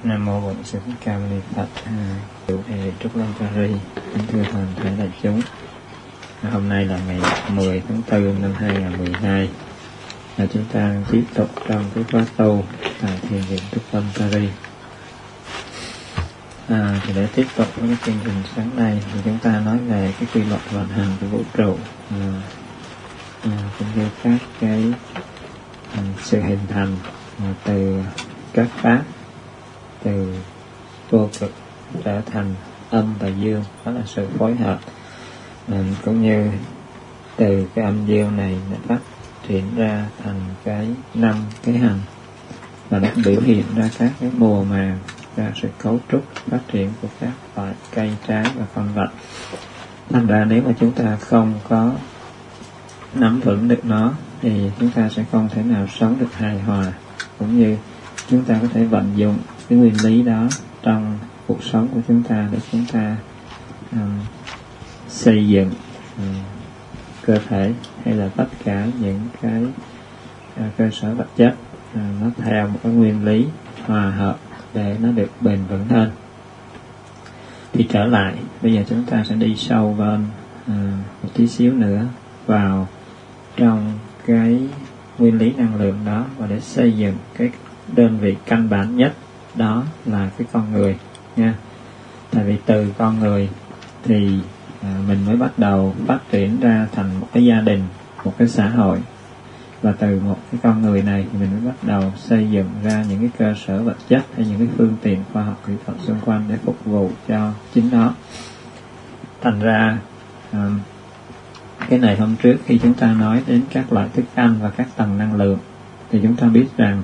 Nam mô Bổn Sư Thích Ca Mâu Ni Phật. Chủ đề Trúc Lâm Pari. Kính thưa toàn thể đại chúng, hôm nay là ngày 10 tháng 4 năm 2012, là chúng ta tiếp tục trong cái khóa tu tại thiền viện Trúc Lâm Pari. Thì để tiếp tục với cái chương trình sáng nay thì chúng ta nói về cái quy luật vận hành của vũ trụ, cũng như các cái sự hình thành từ các pháp, từ vô cực trở thành âm và dương, đó là sự phối hợp, cũng như từ cái âm dương này nó phát triển ra thành cái 5 cái hành, và nó biểu hiện ra các cái mùa màng, ra sự cấu trúc phát triển của các loại cây trái và con vật. Thành ra nếu mà chúng ta không có nắm vững được nó thì chúng ta sẽ không thể nào sống được hài hòa, cũng như chúng ta có thể vận dụng cái nguyên lý đó trong cuộc sống của chúng ta để chúng ta xây dựng cơ thể hay là tất cả những cái cơ sở vật chất nó theo một cái nguyên lý hòa hợp để nó được bền vững hơn. Thì trở lại, bây giờ chúng ta sẽ đi sâu vào một tí xíu nữa vào trong cái nguyên lý năng lượng đó, và để xây dựng cái đơn vị căn bản nhất, đó là cái con người nha. Tại vì từ con người thì mình mới bắt đầu phát triển ra thành một cái gia đình, một cái xã hội, và từ một cái con người này thì mình mới bắt đầu xây dựng ra những cái cơ sở vật chất hay những cái phương tiện khoa học kỹ thuật xung quanh để phục vụ cho chính nó. Thành ra cái này hôm trước khi chúng ta nói đến các loại thức ăn và các tầng năng lượng thì chúng ta biết rằng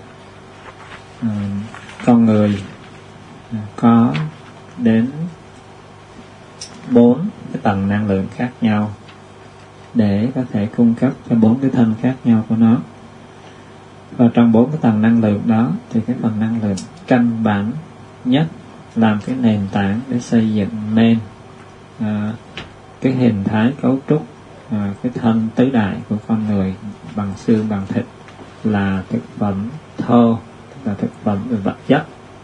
con người có đến 4 cái tầng năng lượng khác nhau để có thể cung cấp cho 4 cái thân khác nhau của nó. Và trong 4 cái tầng năng lượng đó thì cái phần năng lượng căn bản nhất làm cái nền tảng để xây dựng nên cái hình thái cấu trúc cái thân tứ đại của con người bằng xương bằng thịt là thực phẩm thô, tức là thực phẩm về vật chất.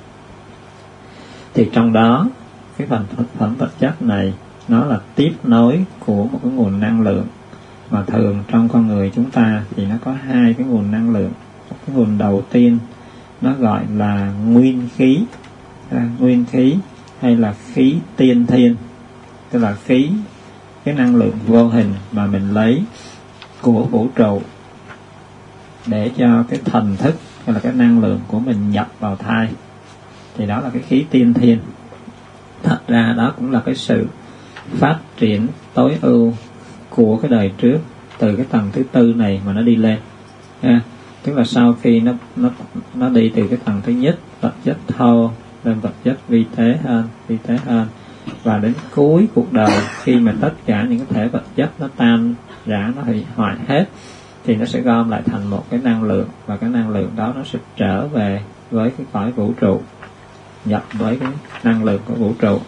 Thì trong đó cái phần thực phẩm vật chất này nó là tiếp nối của một cái nguồn năng lượng, mà thường trong con người chúng ta thì nó có 2 cái nguồn năng lượng. Cái nguồn đầu tiên nó gọi là nguyên khí, nguyên khí hay là khí tiên thiên, tức là khí, cái năng lượng vô hình mà mình lấy của vũ trụ để cho cái thần thức hay là cái năng lượng của mình nhập vào thai, thì đó là cái khí tiên thiên. Thật ra đó cũng là cái sự phát triển tối ưu của cái đời trước, từ cái tầng thứ tư này mà nó đi lên ha. Tức là sau khi nó đi từ cái tầng thứ nhất, vật chất thô, lên vật chất vi tế hơn, và đến cuối cuộc đời khi mà tất cả những cái thể vật chất nó tan rã, nó hủy hoại hết, thì nó sẽ gom lại thành một cái năng lượng, và cái năng lượng đó nó sẽ trở về với cái cõi vũ trụ, nhập với cái năng lượng của vũ trụ.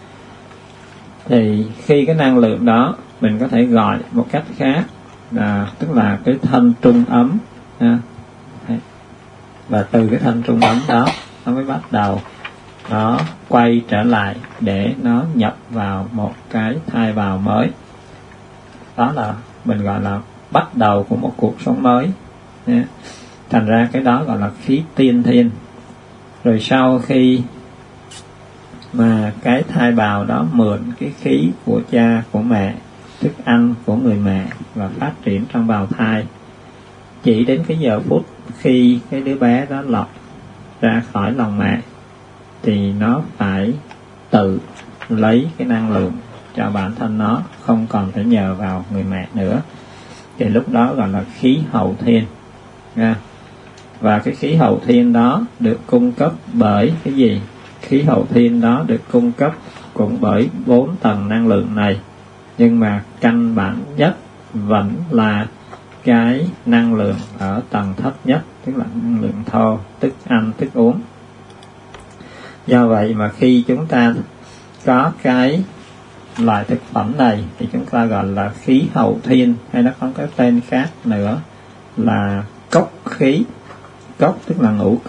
Thì khi cái năng lượng đó mình có thể gọi một cách khác là tức là cái thân trung ấm ha. Và từ cái thân trung ấm đó nó mới bắt đầu nó quay trở lại để nó nhập vào một cái thai bào mới. Đó là mình gọi là bắt đầu của một cuộc sống mới nha. Thành ra cái đó gọi là khí tiên thiên. Rồi sau khi mà cái thai bào đó mượn cái khí của cha, của mẹ, thức ăn của người mẹ và phát triển trong bào thai, chỉ đến cái giờ phút khi cái đứa bé đó lọt ra khỏi lòng mẹ thì nó phải tự lấy cái năng lượng cho bản thân nó, không còn phải nhờ vào người mẹ nữa. Thì lúc đó gọi là khí hậu thiên nha. Và cái khí hậu thiên đó được cung cấp bởi cái gì? Khí hậu thiên đó được cung cấp cũng bởi 4 tầng năng lượng này, nhưng mà căn bản nhất vẫn là cái năng lượng ở tầng thấp nhất, tức là năng lượng thô, thức ăn, thức uống. Do vậy mà khi chúng ta có cái loại thực phẩm này thì chúng ta gọi là khí hậu thiên, hay nó có cái tên khác nữa là cốc khí. Cốc tức là ngũ cốc,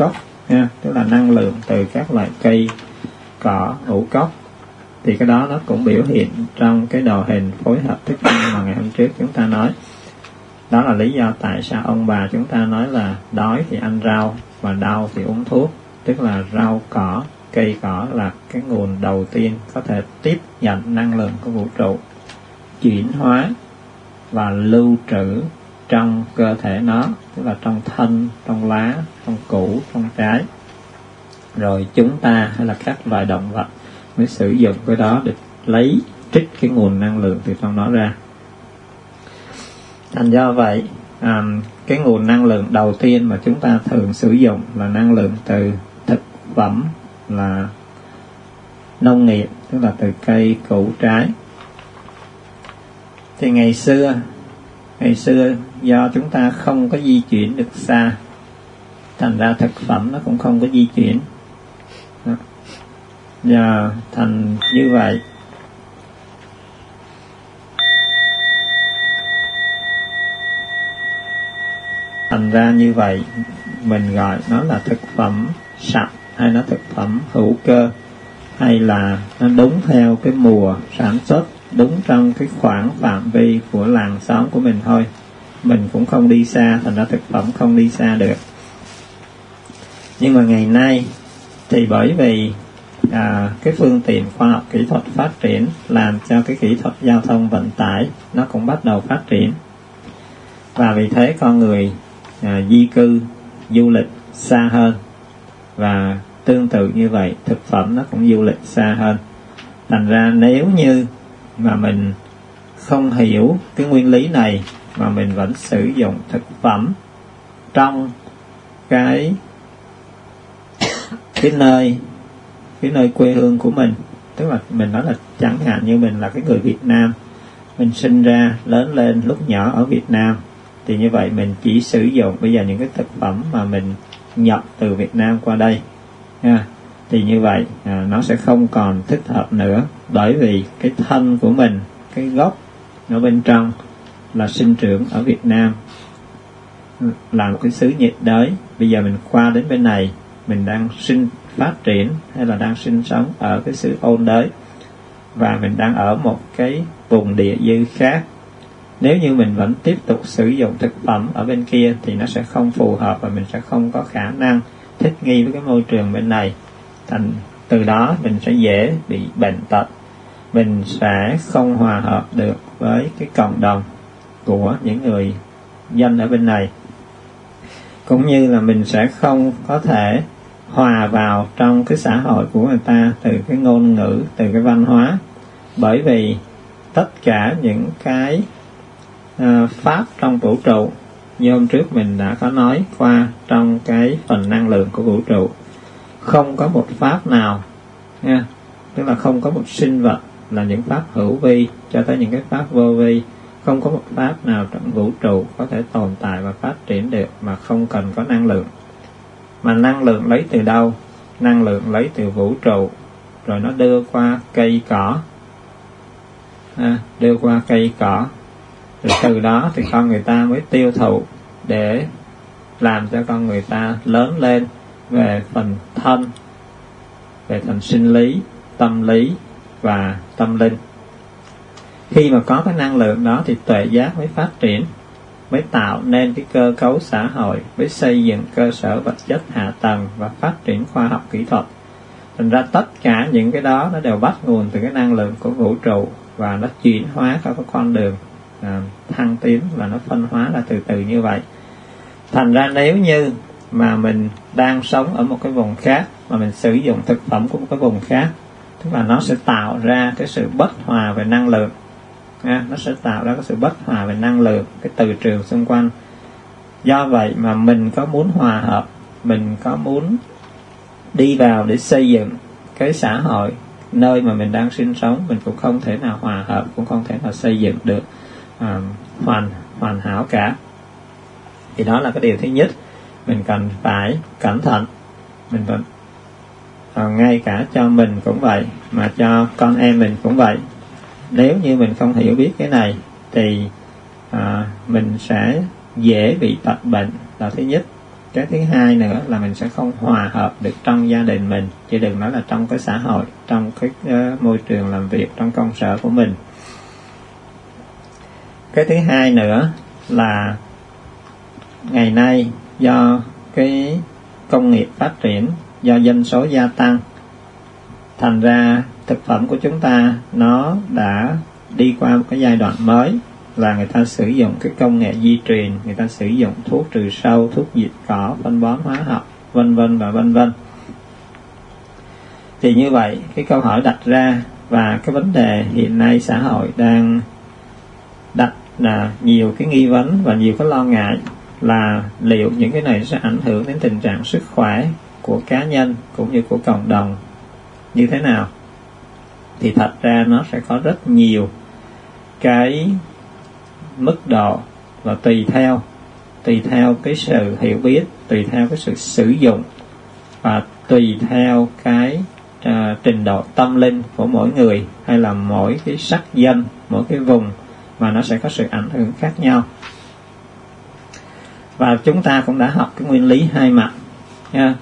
ha, tức là năng lượng từ các loại cây cỏ ngũ cốc, thì cái đó nó cũng biểu hiện trong cái đồ hình phối hợp thức ăn mà ngày hôm trước chúng ta nói. Đó là lý do tại sao ông bà chúng ta nói là đói thì ăn rau và đau thì uống thuốc, tức là rau cỏ, cây cỏ là cái nguồn đầu tiên có thể tiếp nhận năng lượng của vũ trụ, chuyển hóa và lưu trữ trong cơ thể nó, tức là trong thân, trong lá, trong củ, trong trái. Rồi chúng ta hay là các loài động vật mới sử dụng cái đó để lấy trích cái nguồn năng lượng từ trong nó ra. Thành do vậy, cái nguồn năng lượng đầu tiên mà chúng ta thường sử dụng là năng lượng từ thực phẩm, là nông nghiệp, tức là từ cây, củ, trái. Thì ngày xưa do chúng ta không có di chuyển được xa, thành ra thực phẩm nó cũng không có di chuyển. Và thành như vậy, thành ra như vậy mình gọi nó là thực phẩm sạch, hay nó thực phẩm hữu cơ, hay là nó đúng theo cái mùa sản xuất, đúng trong cái khoảng phạm vi của làng xóm của mình thôi. Mình cũng không đi xa, thành ra thực phẩm không đi xa được. Nhưng mà ngày nay thì bởi vì cái phương tiện khoa học kỹ thuật phát triển, làm cho cái kỹ thuật giao thông vận tải nó cũng bắt đầu phát triển, và vì thế con người di cư, du lịch xa hơn, và tương tự như vậy thực phẩm nó cũng du lịch xa hơn. Thành ra nếu như mà mình không hiểu cái nguyên lý này mà mình vẫn sử dụng thực phẩm trong cái nơi quê hương của mình, tức là mình nói là chẳng hạn như mình là cái người Việt Nam, mình sinh ra lớn lên lúc nhỏ ở Việt Nam, thì như vậy mình chỉ sử dụng bây giờ những cái thực phẩm mà mình nhập từ Việt Nam qua đây ha, thì như vậy nó sẽ không còn thích hợp nữa, bởi vì cái thân của mình, cái gốc ở bên trong là sinh trưởng ở Việt Nam, là một cái xứ nhiệt đới. Bây giờ mình qua đến bên này, mình đang phát triển hay là đang sinh sống ở cái xứ ôn đới, và mình đang ở một cái vùng địa dư khác. Nếu như mình vẫn tiếp tục sử dụng thực phẩm ở bên kia thì nó sẽ không phù hợp, và mình sẽ không có khả năng thích nghi với cái môi trường bên này. Từ đó mình sẽ dễ bị bệnh tật, mình sẽ không hòa hợp được với cái cộng đồng của những người dân ở bên này, cũng như là mình sẽ không có thể hòa vào trong cái xã hội của người ta từ cái ngôn ngữ, từ cái văn hóa. Bởi vì tất cả những cái pháp trong vũ trụ, như hôm trước mình đã có nói qua trong cái phần năng lượng của vũ trụ, không có một pháp nào nha, tức là không có một sinh vật, là những pháp hữu vi cho tới những cái pháp vô vi, không có một pháp nào trong vũ trụ có thể tồn tại và phát triển được mà không cần có năng lượng. Mà năng lượng lấy từ đâu? Năng lượng lấy từ vũ trụ, rồi nó đưa qua cây cỏ, đưa qua cây cỏ, rồi từ đó thì con người ta mới tiêu thụ để làm cho con người ta lớn lên về phần thân, về phần sinh lý, tâm lý và tâm linh. Khi mà có cái năng lượng đó thì tuệ giác mới phát triển, mới tạo nên cái cơ cấu xã hội, mới xây dựng cơ sở vật chất hạ tầng và phát triển khoa học kỹ thuật. Thành ra tất cả những cái đó nó đều bắt nguồn từ cái năng lượng của vũ trụ, và nó chuyển hóa theo cái con đường thăng tiến, và nó phân hóa ra từ từ như vậy. Thành ra nếu như mà mình đang sống ở một cái vùng khác mà mình sử dụng thực phẩm của một cái vùng khác, tức là nó sẽ tạo ra cái sự bất hòa về năng lượng, nó sẽ tạo ra cái sự bất hòa về năng lượng, cái từ trường xung quanh. Do vậy mà mình có muốn hòa hợp, mình có muốn đi vào để xây dựng cái xã hội nơi mà mình đang sinh sống, mình cũng không thể nào hòa hợp, cũng không thể nào xây dựng được hoàn hảo cả. Thì đó là cái điều thứ nhất, mình cần phải cẩn thận. Mình ngay cả cho mình cũng vậy, mà cho con em mình cũng vậy. Nếu như mình không hiểu biết cái này thì mình sẽ dễ bị tật bệnh là thứ nhất. Cái thứ hai nữa là mình sẽ không hòa hợp được trong gia đình mình, chứ đừng nói là trong cái xã hội, trong cái môi trường làm việc, trong công sở của mình. Cái thứ hai nữa là ngày nay do cái công nghiệp phát triển, do dân số gia tăng, thành ra thực phẩm của chúng ta nó đã đi qua một cái giai đoạn mới, là người ta sử dụng cái công nghệ di truyền, người ta sử dụng thuốc trừ sâu, thuốc diệt cỏ, phân bón hóa học, vân vân và vân vân. Thì như vậy cái câu hỏi đặt ra, và cái vấn đề hiện nay xã hội đang đặt là nhiều cái nghi vấn và nhiều cái lo ngại, là liệu những cái này sẽ ảnh hưởng đến tình trạng sức khỏe của cá nhân cũng như của cộng đồng như thế nào. Thì thật ra nó sẽ có rất nhiều cái mức độ, và tùy theo cái sự hiểu biết, tùy theo cái sự sử dụng, và tùy theo cái trình độ tâm linh của mỗi người, hay là mỗi cái sắc dân, mỗi cái vùng, mà nó sẽ có sự ảnh hưởng khác nhau. Và chúng ta cũng đã học cái nguyên lý hai mặt nha.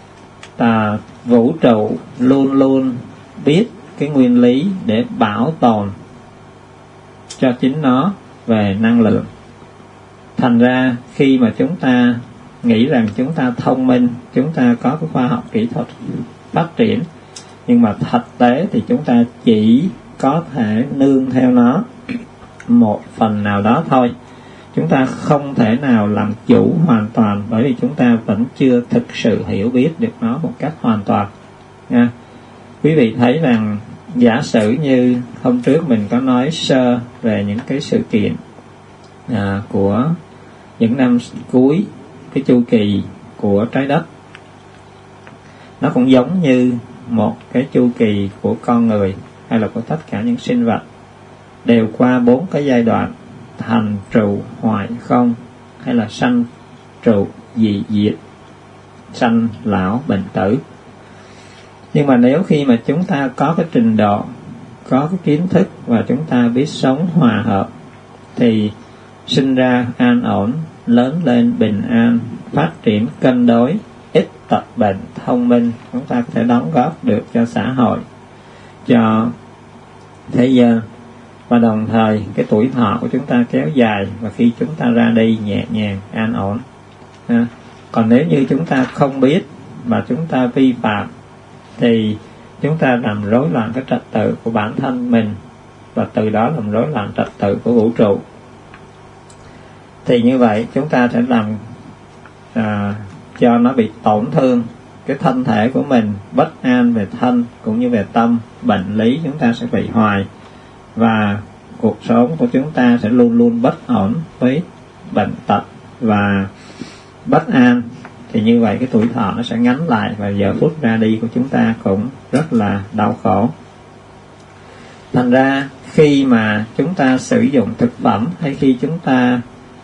Vũ trụ luôn luôn biết cái nguyên lý để bảo tồn cho chính nó về năng lượng. Thành ra khi mà chúng ta nghĩ rằng chúng ta thông minh, chúng ta có cái khoa học kỹ thuật phát triển, nhưng mà thực tế thì chúng ta chỉ có thể nương theo nó một phần nào đó thôi. Chúng ta không thể nào làm chủ hoàn toàn, bởi vì chúng ta vẫn chưa thực sự hiểu biết được nó một cách hoàn toàn nha. Quý vị thấy rằng giả sử như hôm trước mình có nói sơ về những cái sự kiện của những năm cuối cái chu kỳ của trái đất, nó cũng giống như một cái chu kỳ của con người hay là của tất cả những sinh vật, đều qua 4 cái giai đoạn: thành trụ, hoại không, hay là sanh trụ, dị diệt, sanh lão bệnh tử. Nhưng mà nếu khi mà chúng ta có cái trình độ, có cái kiến thức, và chúng ta biết sống hòa hợp, thì sinh ra an ổn, lớn lên bình an, phát triển cân đối, ít tật bệnh, thông minh, chúng ta có thể đóng góp được cho xã hội, cho thế gian, và đồng thời cái tuổi thọ của chúng ta kéo dài, và khi chúng ta ra đi nhẹ nhàng, an ổn. Còn nếu như chúng ta không biết mà chúng ta vi phạm, thì chúng ta làm rối loạn cái trật tự của bản thân mình, và từ đó làm rối loạn trật tự của vũ trụ. Thì như vậy chúng ta sẽ làm cho nó bị tổn thương cái thân thể của mình, bất an về thân cũng như về tâm, bệnh lý chúng ta sẽ bị hoài, và cuộc sống của chúng ta sẽ luôn luôn bất ổn với bệnh tật và bất an. Thì như vậy cái tuổi thọ nó sẽ ngắn lại, và giờ phút ra đi của chúng ta cũng rất là đau khổ. Thành ra khi mà chúng ta sử dụng thực phẩm, hay khi chúng ta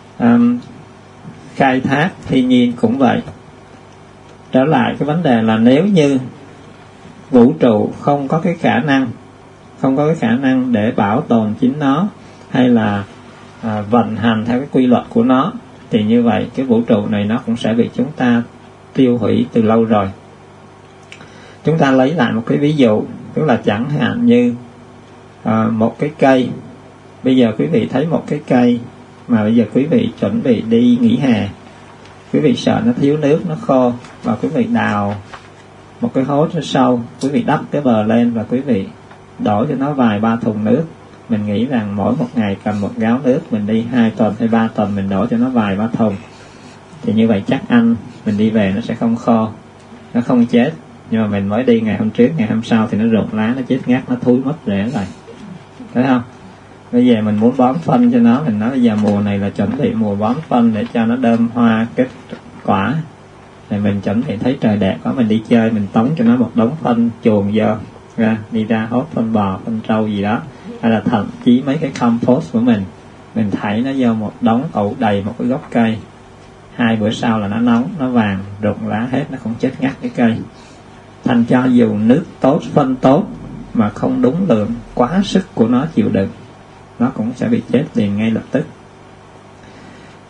khai thác thiên nhiên cũng vậy. Trở lại cái vấn đề là nếu như vũ trụ không có cái khả năng để bảo tồn chính nó, hay là vận hành theo cái quy luật của nó, thì như vậy cái vũ trụ này nó cũng sẽ bị chúng ta tiêu hủy từ lâu rồi. Chúng ta lấy lại một cái ví dụ, tức là chẳng hạn như một cái cây. Bây giờ quý vị thấy một cái cây mà bây giờ quý vị chuẩn bị đi nghỉ hè, quý vị sợ nó thiếu nước, nó khô, và quý vị đào một cái hố rất sâu, quý vị đắp cái bờ lên, và quý vị đổ cho nó vài ba thùng nước. Mình nghĩ rằng mỗi một ngày cầm một gáo nước, mình đi 2 tuần hay 3 tuần, mình đổ cho nó vài ba thùng, thì như vậy chắc ăn mình đi về nó sẽ không khô, nó không chết. Nhưng mà mình mới đi ngày hôm trước, ngày hôm sau thì nó rụng lá, nó chết ngắt, nó thúi mất rễ rồi, thấy không? Bây giờ mình muốn bón phân cho nó, mình nói bây giờ mùa này là chuẩn bị mùa bón phân để cho nó đơm hoa kết quả, thì mình chuẩn bị thấy trời đẹp quá, mình đi chơi, mình tống cho nó một đống phân chuồng vô ra, đi ra hốt phân bò, phân trâu gì đó, hay là thậm chí mấy cái compost của mình thảy nó vô một đống ủ đầy một cái gốc cây. 2 bữa sau là nó nóng, nó vàng, rụng lá hết, nó không chết ngắt cái cây. Thành cho dù nước tốt, phân tốt, mà không đúng lượng, quá sức của nó chịu đựng, nó cũng sẽ bị chết liền ngay lập tức.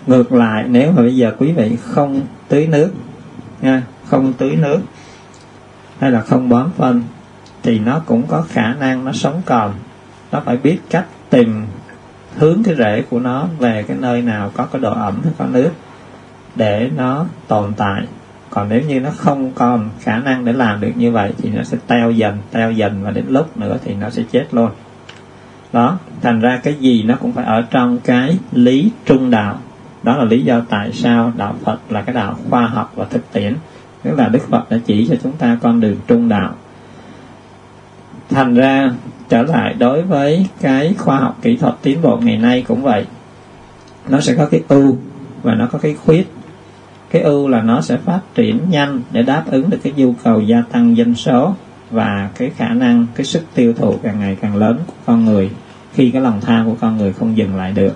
Ngược lại, nếu mà bây giờ quý vị không tưới nước nha, không tưới nước hay là không bón phân thì nó cũng có khả năng nó sống còn. Nó phải biết cách tìm hướng cái rễ của nó về cái nơi nào có cái độ ẩm hay có nước để nó tồn tại. Còn nếu như nó không còn khả năng để làm được như vậy thì nó sẽ teo dần và đến lúc nữa thì nó sẽ chết luôn. Đó, thành ra cái gì nó cũng phải ở trong cái lý trung đạo. Đó là lý do tại sao đạo Phật là cái đạo khoa học và thực tiễn. Tức là Đức Phật đã chỉ cho chúng ta con đường trung đạo. Thành ra trở lại đối với cái khoa học kỹ thuật tiến bộ ngày nay cũng vậy. Nó sẽ có cái ưu và nó có cái khuyết. Cái ưu là nó sẽ phát triển nhanh để đáp ứng được cái nhu cầu gia tăng dân số và cái khả năng, cái sức tiêu thụ càng ngày càng lớn của con người khi cái lòng tham của con người không dừng lại được.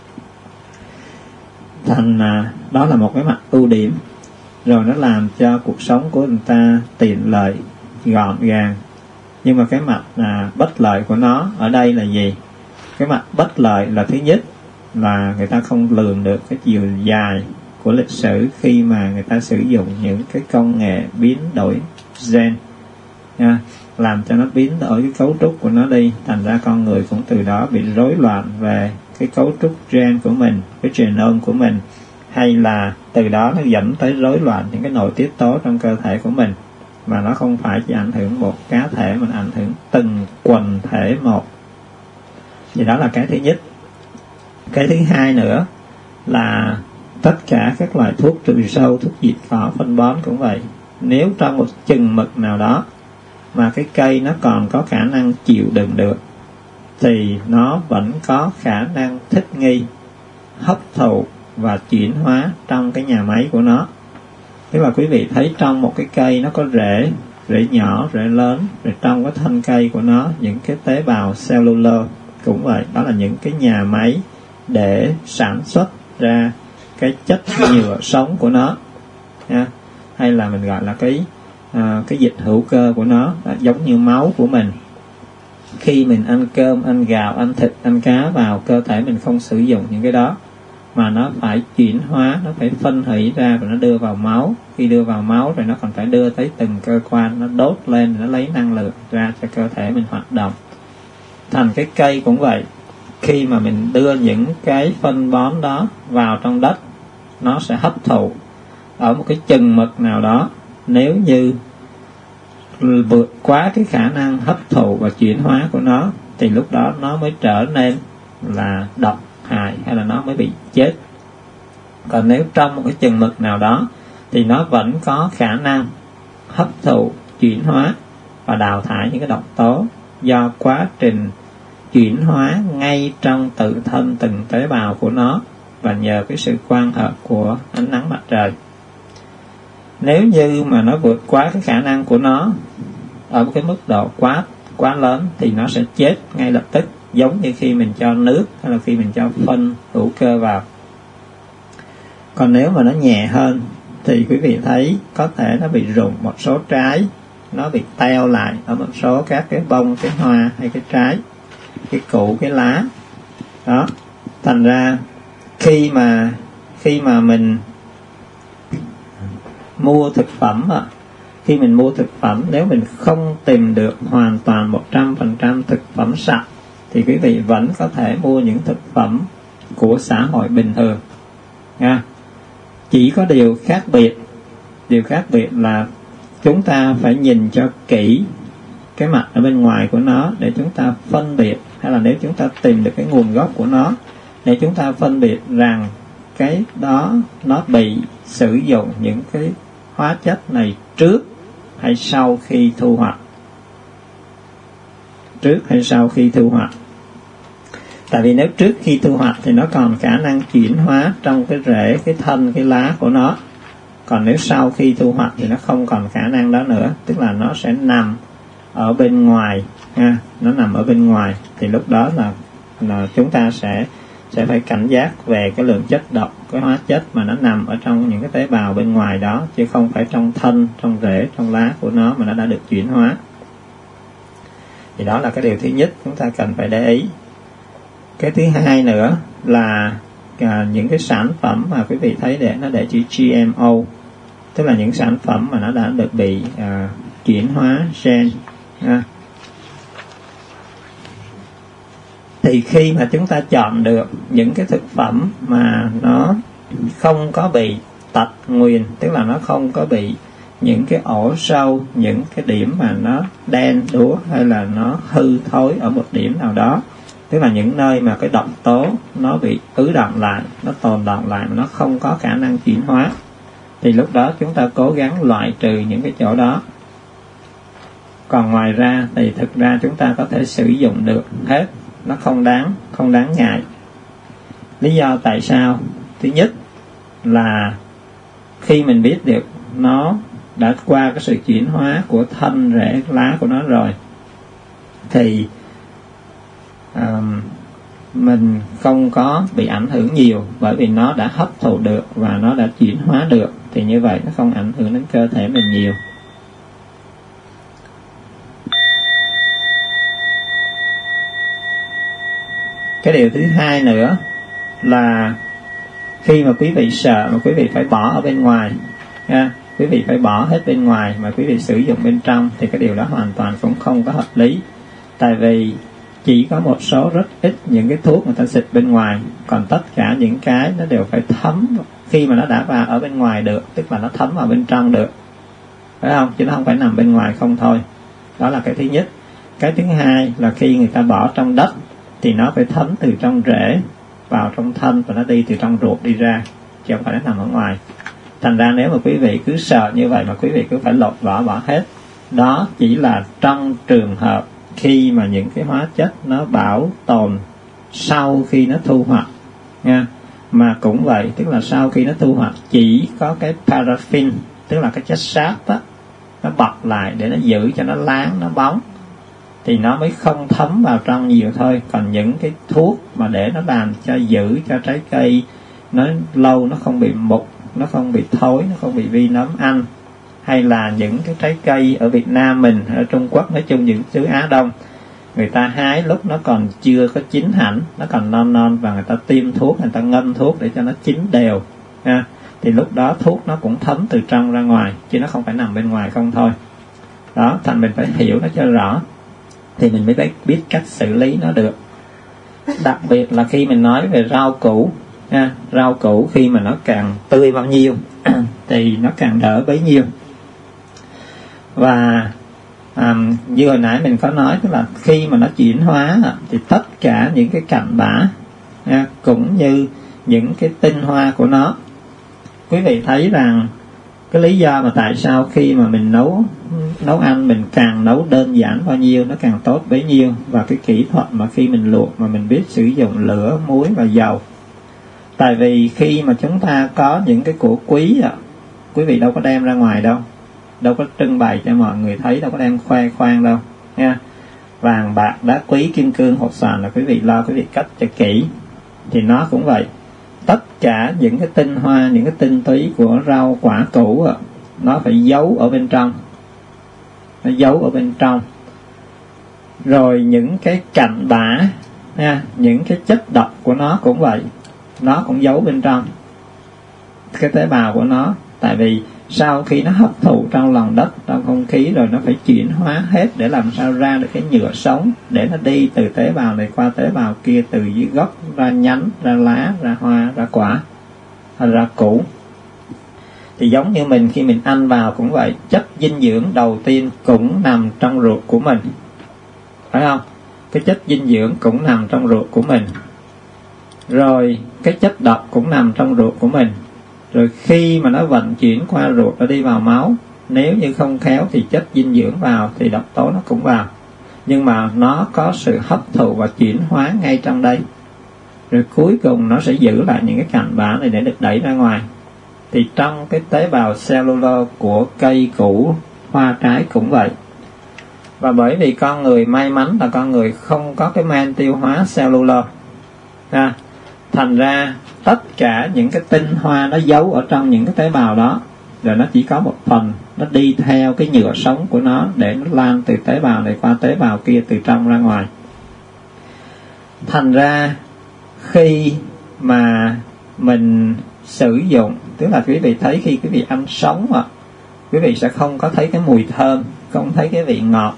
Đó là một cái mặt ưu điểm. Rồi nó làm cho cuộc sống của người ta tiện lợi, gọn gàng. Nhưng mà cái mặt bất lợi của nó ở đây là gì? Cái mặt bất lợi là thứ nhất là người ta không lường được cái chiều dài của lịch sử khi mà người ta sử dụng những cái công nghệ biến đổi gen nha, làm cho nó biến đổi cái cấu trúc của nó đi, thành ra con người cũng từ đó bị rối loạn về cái cấu trúc gen của mình, cái genome của mình, hay là từ đó nó dẫn tới rối loạn những cái nội tiết tố trong cơ thể của mình, mà nó không phải chỉ ảnh hưởng một cá thể mà ảnh hưởng từng quần thể một. Thì đó là cái thứ nhất. Cái thứ hai nữa là tất cả các loại thuốc trừ sâu, thuốc diệt cỏ, phân bón cũng vậy. Nếu trong một chừng mực nào đó mà cái cây nó còn có khả năng chịu đựng được thì nó vẫn có khả năng thích nghi, hấp thụ và chuyển hóa trong cái nhà máy của nó. Tức là quý vị thấy trong một cái cây nó có rễ nhỏ, rễ lớn, rồi trong cái thân cây của nó những cái tế bào cellular cũng vậy. Đó là những cái nhà máy để sản xuất ra cái chất nhựa sống của nó nha. Hay là mình gọi là cái dịch hữu cơ của nó, giống như máu của mình. Khi mình ăn cơm, ăn gạo, ăn thịt, ăn cá vào, cơ thể mình không sử dụng những cái đó mà nó phải chuyển hóa, nó phải phân hủy ra rồi nó đưa vào máu. Khi đưa vào máu rồi nó còn phải đưa tới từng cơ quan, nó đốt lên, nó lấy năng lượng ra cho cơ thể mình hoạt động. Thành cái cây cũng vậy. Khi mà mình đưa những cái phân bón đó vào trong đất, nó sẽ hấp thụ ở một cái chừng mực nào đó. Nếu như vượt quá cái khả năng hấp thụ và chuyển hóa của nó thì lúc đó nó mới trở nên là độc hại, hay là nó mới bị chết. Còn nếu trong một cái chừng mực nào đó thì nó vẫn có khả năng hấp thụ, chuyển hóa và đào thải những cái độc tố do quá trình chuyển hóa ngay trong tự thân từng tế bào của nó và nhờ cái sự quang hợp của ánh nắng mặt trời. Nếu như mà nó vượt quá cái khả năng của nó ở một cái mức độ quá lớn thì nó sẽ chết ngay lập tức, giống như khi mình cho nước hay là khi mình cho phân hữu cơ vào. Còn nếu mà nó nhẹ hơn thì quý vị thấy có thể nó bị rụng một số trái, nó bị teo lại ở một số các cái bông, cái hoa hay cái trái, cái củ, cái lá đó. Thành ra khi mà mình mua thực phẩm nếu mình không tìm được hoàn toàn 100% thực phẩm sạch thì quý vị vẫn có thể mua những thực phẩm của xã hội bình thường nha. Chỉ có điều khác biệt là chúng ta phải nhìn cho kỹ cái mặt ở bên ngoài của nó để chúng ta phân biệt, hay là nếu chúng ta tìm được cái nguồn gốc của nó để chúng ta phân biệt rằng cái đó nó bị sử dụng những cái hóa chất này trước hay sau khi thu hoạch. Tại vì nếu trước khi thu hoạch thì nó còn khả năng chuyển hóa trong cái rễ, cái thân, cái lá của nó. Còn nếu sau khi thu hoạch thì nó không còn khả năng đó nữa. Tức là nó sẽ nằm ở bên ngoài ha. Nó nằm ở bên ngoài thì lúc đó là chúng ta sẽ phải cảnh giác về cái lượng chất độc, cái hóa chất mà nó nằm ở trong những cái tế bào bên ngoài đó, chứ không phải trong thân, trong rễ, trong lá của nó mà nó đã được chuyển hóa. Thì đó là cái điều thứ nhất chúng ta cần phải để ý. Cái thứ hai nữa là những cái sản phẩm mà quý vị thấy nó để chữ GMO, tức là những sản phẩm mà nó đã được bị chuyển hóa gen. Thì khi mà chúng ta chọn được những cái thực phẩm mà nó không có bị tật nguyền, tức là nó không có bị những cái ổ sâu, những cái điểm mà nó đen đúa hay là nó hư thối ở một điểm nào đó, tức là những nơi mà cái độc tố nó bị ứ đọng lại, nó tồn đọng lại mà nó không có khả năng chuyển hóa, thì lúc đó chúng ta cố gắng loại trừ những cái chỗ đó. Còn ngoài ra thì thực ra chúng ta có thể sử dụng được hết, nó không đáng ngại. Lý do tại sao? Thứ nhất là khi mình biết được nó đã qua cái sự chuyển hóa của thân rễ lá của nó rồi, thì mình không có bị ảnh hưởng nhiều, bởi vì nó đã hấp thụ được và nó đã chuyển hóa được, thì như vậy nó không ảnh hưởng đến cơ thể mình nhiều. Cái điều thứ hai nữa là khi mà quý vị sợ mà quý vị phải bỏ ở bên ngoài nha, quý vị phải bỏ hết bên ngoài mà quý vị sử dụng bên trong, thì cái điều đó hoàn toàn cũng không có hợp lý. Tại vì chỉ có một số rất ít những cái thuốc người ta xịt bên ngoài, còn tất cả những cái nó đều phải thấm khi mà nó đã vào ở bên ngoài được, tức là nó thấm vào bên trong được, phải không? Chứ nó không phải nằm bên ngoài không thôi. Đó là cái thứ nhất. Cái thứ hai là khi người ta bỏ trong đất thì nó phải thấm từ trong rễ vào trong thân và nó đi từ trong ruột đi ra, chứ không phải nó nằm ở ngoài. Thành ra nếu mà quý vị cứ sợ như vậy mà quý vị cứ phải lột vỏ bỏ hết, đó chỉ là trong trường hợp khi mà những cái hóa chất nó bảo tồn sau khi nó thu hoạch nha. Mà cũng vậy, tức là sau khi nó thu hoạch chỉ có cái paraffin, tức là cái chất sáp á, nó bọc lại để nó giữ cho nó láng, nó bóng, thì nó mới không thấm vào trong nhiều thôi. Còn những cái thuốc mà để nó làm cho giữ cho trái cây nó lâu, nó không bị mục, nó không bị thối, nó không bị vi nấm ăn, hay là những cái trái cây ở Việt Nam mình, ở Trung Quốc, nói chung những xứ Á Đông, người ta hái lúc nó còn chưa có chín hẳn, nó còn non non, và người ta tiêm thuốc, người ta ngâm thuốc để cho nó chín đều ha. Thì lúc đó thuốc nó cũng thấm từ trong ra ngoài, chứ nó không phải nằm bên ngoài không thôi. Đó, thành mình phải hiểu nó cho rõ thì mình mới biết cách xử lý nó được. Đặc biệt là khi mình nói về rau củ ha, rau củ khi mà nó càng tươi bao nhiêu thì nó càng đỡ bấy nhiêu. Và như hồi nãy mình có nói, tức là khi mà nó chuyển hóa thì tất cả những cái cành bã cũng như những cái tinh hoa của nó, quý vị thấy rằng cái lý do mà tại sao khi mà mình nấu ăn, mình càng nấu đơn giản bao nhiêu nó càng tốt bấy nhiêu. Và cái kỹ thuật mà khi mình luộc mà mình biết sử dụng lửa, muối và dầu. Tại vì khi mà chúng ta có những cái của quý quý vị đâu có đem ra ngoài đâu, đâu có trưng bày cho mọi người thấy, đâu có đem khoe khoang đâu nha. Vàng bạc đá quý kim cương hột xoàn là quý vị lo quý vị cất cho kỹ. Thì nó cũng vậy, tất cả những cái tinh hoa, những cái tinh túy của rau quả củ nó phải giấu ở bên trong, nó giấu ở bên trong. Rồi những cái cành bã nha, những cái chất độc của nó cũng vậy, nó cũng giấu bên trong cái tế bào của nó. Tại vì sau khi nó hấp thụ trong lòng đất, trong không khí rồi, nó phải chuyển hóa hết để làm sao ra được cái nhựa sống, để nó đi từ tế bào này qua tế bào kia, từ dưới gốc ra nhánh, ra lá, ra hoa, ra quả, hay ra củ. Thì giống như mình, khi mình ăn vào cũng vậy, chất dinh dưỡng đầu tiên cũng nằm trong ruột của mình, phải không? Cái chất dinh dưỡng cũng nằm trong ruột của mình. Rồi cái chất độc cũng nằm trong ruột của mình. Rồi khi mà nó vận chuyển qua ruột, nó đi vào máu, nếu như không khéo thì chất dinh dưỡng vào thì độc tố nó cũng vào. Nhưng mà nó có sự hấp thụ và chuyển hóa ngay trong đây. Rồi cuối cùng nó sẽ giữ lại những cái cành bã này để được đẩy ra ngoài. Thì trong cái tế bào cellular của cây củ hoa trái cũng vậy. Và bởi vì con người may mắn là con người không có cái men tiêu hóa cellular thành ra tất cả những cái tinh hoa nó giấu ở trong những cái tế bào đó, rồi nó chỉ có một phần nó đi theo cái nhựa sống của nó để nó lan từ tế bào này qua tế bào kia, từ trong ra ngoài. Thành ra khi mà mình sử dụng, tức là quý vị thấy khi quý vị ăn sống quý vị sẽ không có thấy cái mùi thơm, không thấy cái vị ngọt,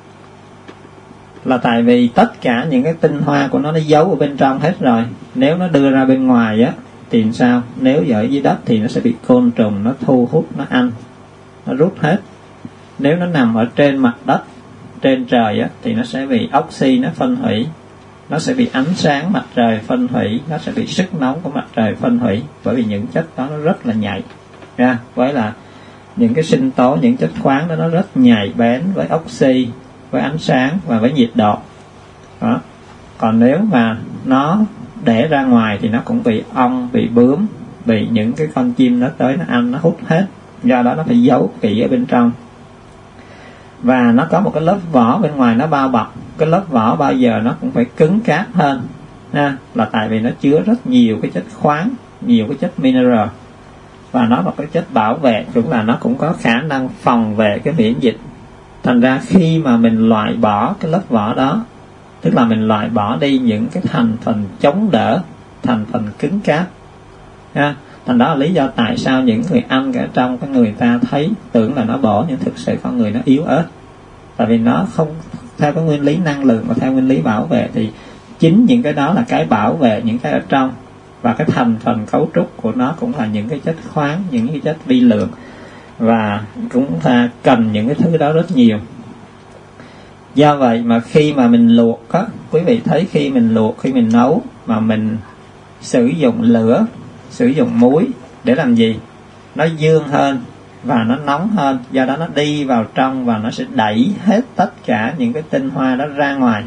là tại vì tất cả những cái tinh hoa của nó giấu ở bên trong hết rồi. Nếu nó đưa ra bên ngoài thì sao? Nếu ở dưới đất thì nó sẽ bị côn trùng nó thu hút, nó ăn, nó rút hết. Nếu nó nằm ở trên mặt đất, trên trời thì nó sẽ bị oxy nó phân hủy, nó sẽ bị ánh sáng mặt trời phân hủy, nó sẽ bị sức nóng của mặt trời phân hủy, bởi vì những chất đó nó rất là nhạy nha. Với là những cái sinh tố, những chất khoáng đó nó rất nhạy bén với oxy, với ánh sáng và với nhiệt độ đó. Còn nếu mà nó để ra ngoài thì nó cũng bị ong, bị bướm, bị những cái con chim nó tới nó ăn, nó hút hết. Do đó nó phải giấu kỹ ở bên trong, và nó có một cái lớp vỏ bên ngoài nó bao bọc. Cái lớp vỏ bao giờ nó cũng phải cứng cáp hơn ha, là tại vì nó chứa rất nhiều cái chất khoáng, nhiều cái chất mineral, và nó là cái chất bảo vệ, cũng là nó cũng có khả năng phòng vệ cái miễn dịch. Thành ra khi mà mình loại bỏ cái lớp vỏ đó, tức là mình loại bỏ đi những cái thành phần chống đỡ, thành phần cứng cáp ha. Thành đó là lý do tại sao những người ăn ở trong cái người ta thấy tưởng là nó bổ, nhưng thực sự con người nó yếu ớt. Tại vì nó không theo cái nguyên lý năng lượng và theo nguyên lý bảo vệ, thì chính những cái đó là cái bảo vệ những cái ở trong, và cái thành phần cấu trúc của nó cũng là những cái chất khoáng, những cái chất vi lượng, và cũng ta cần những cái thứ đó rất nhiều. Do vậy mà khi mà mình luộc quý vị thấy khi mình luộc, khi mình nấu mà mình sử dụng lửa, sử dụng muối để làm gì? Nó dương hơn và nó nóng hơn, do đó nó đi vào trong và nó sẽ đẩy hết tất cả những cái tinh hoa đó ra ngoài.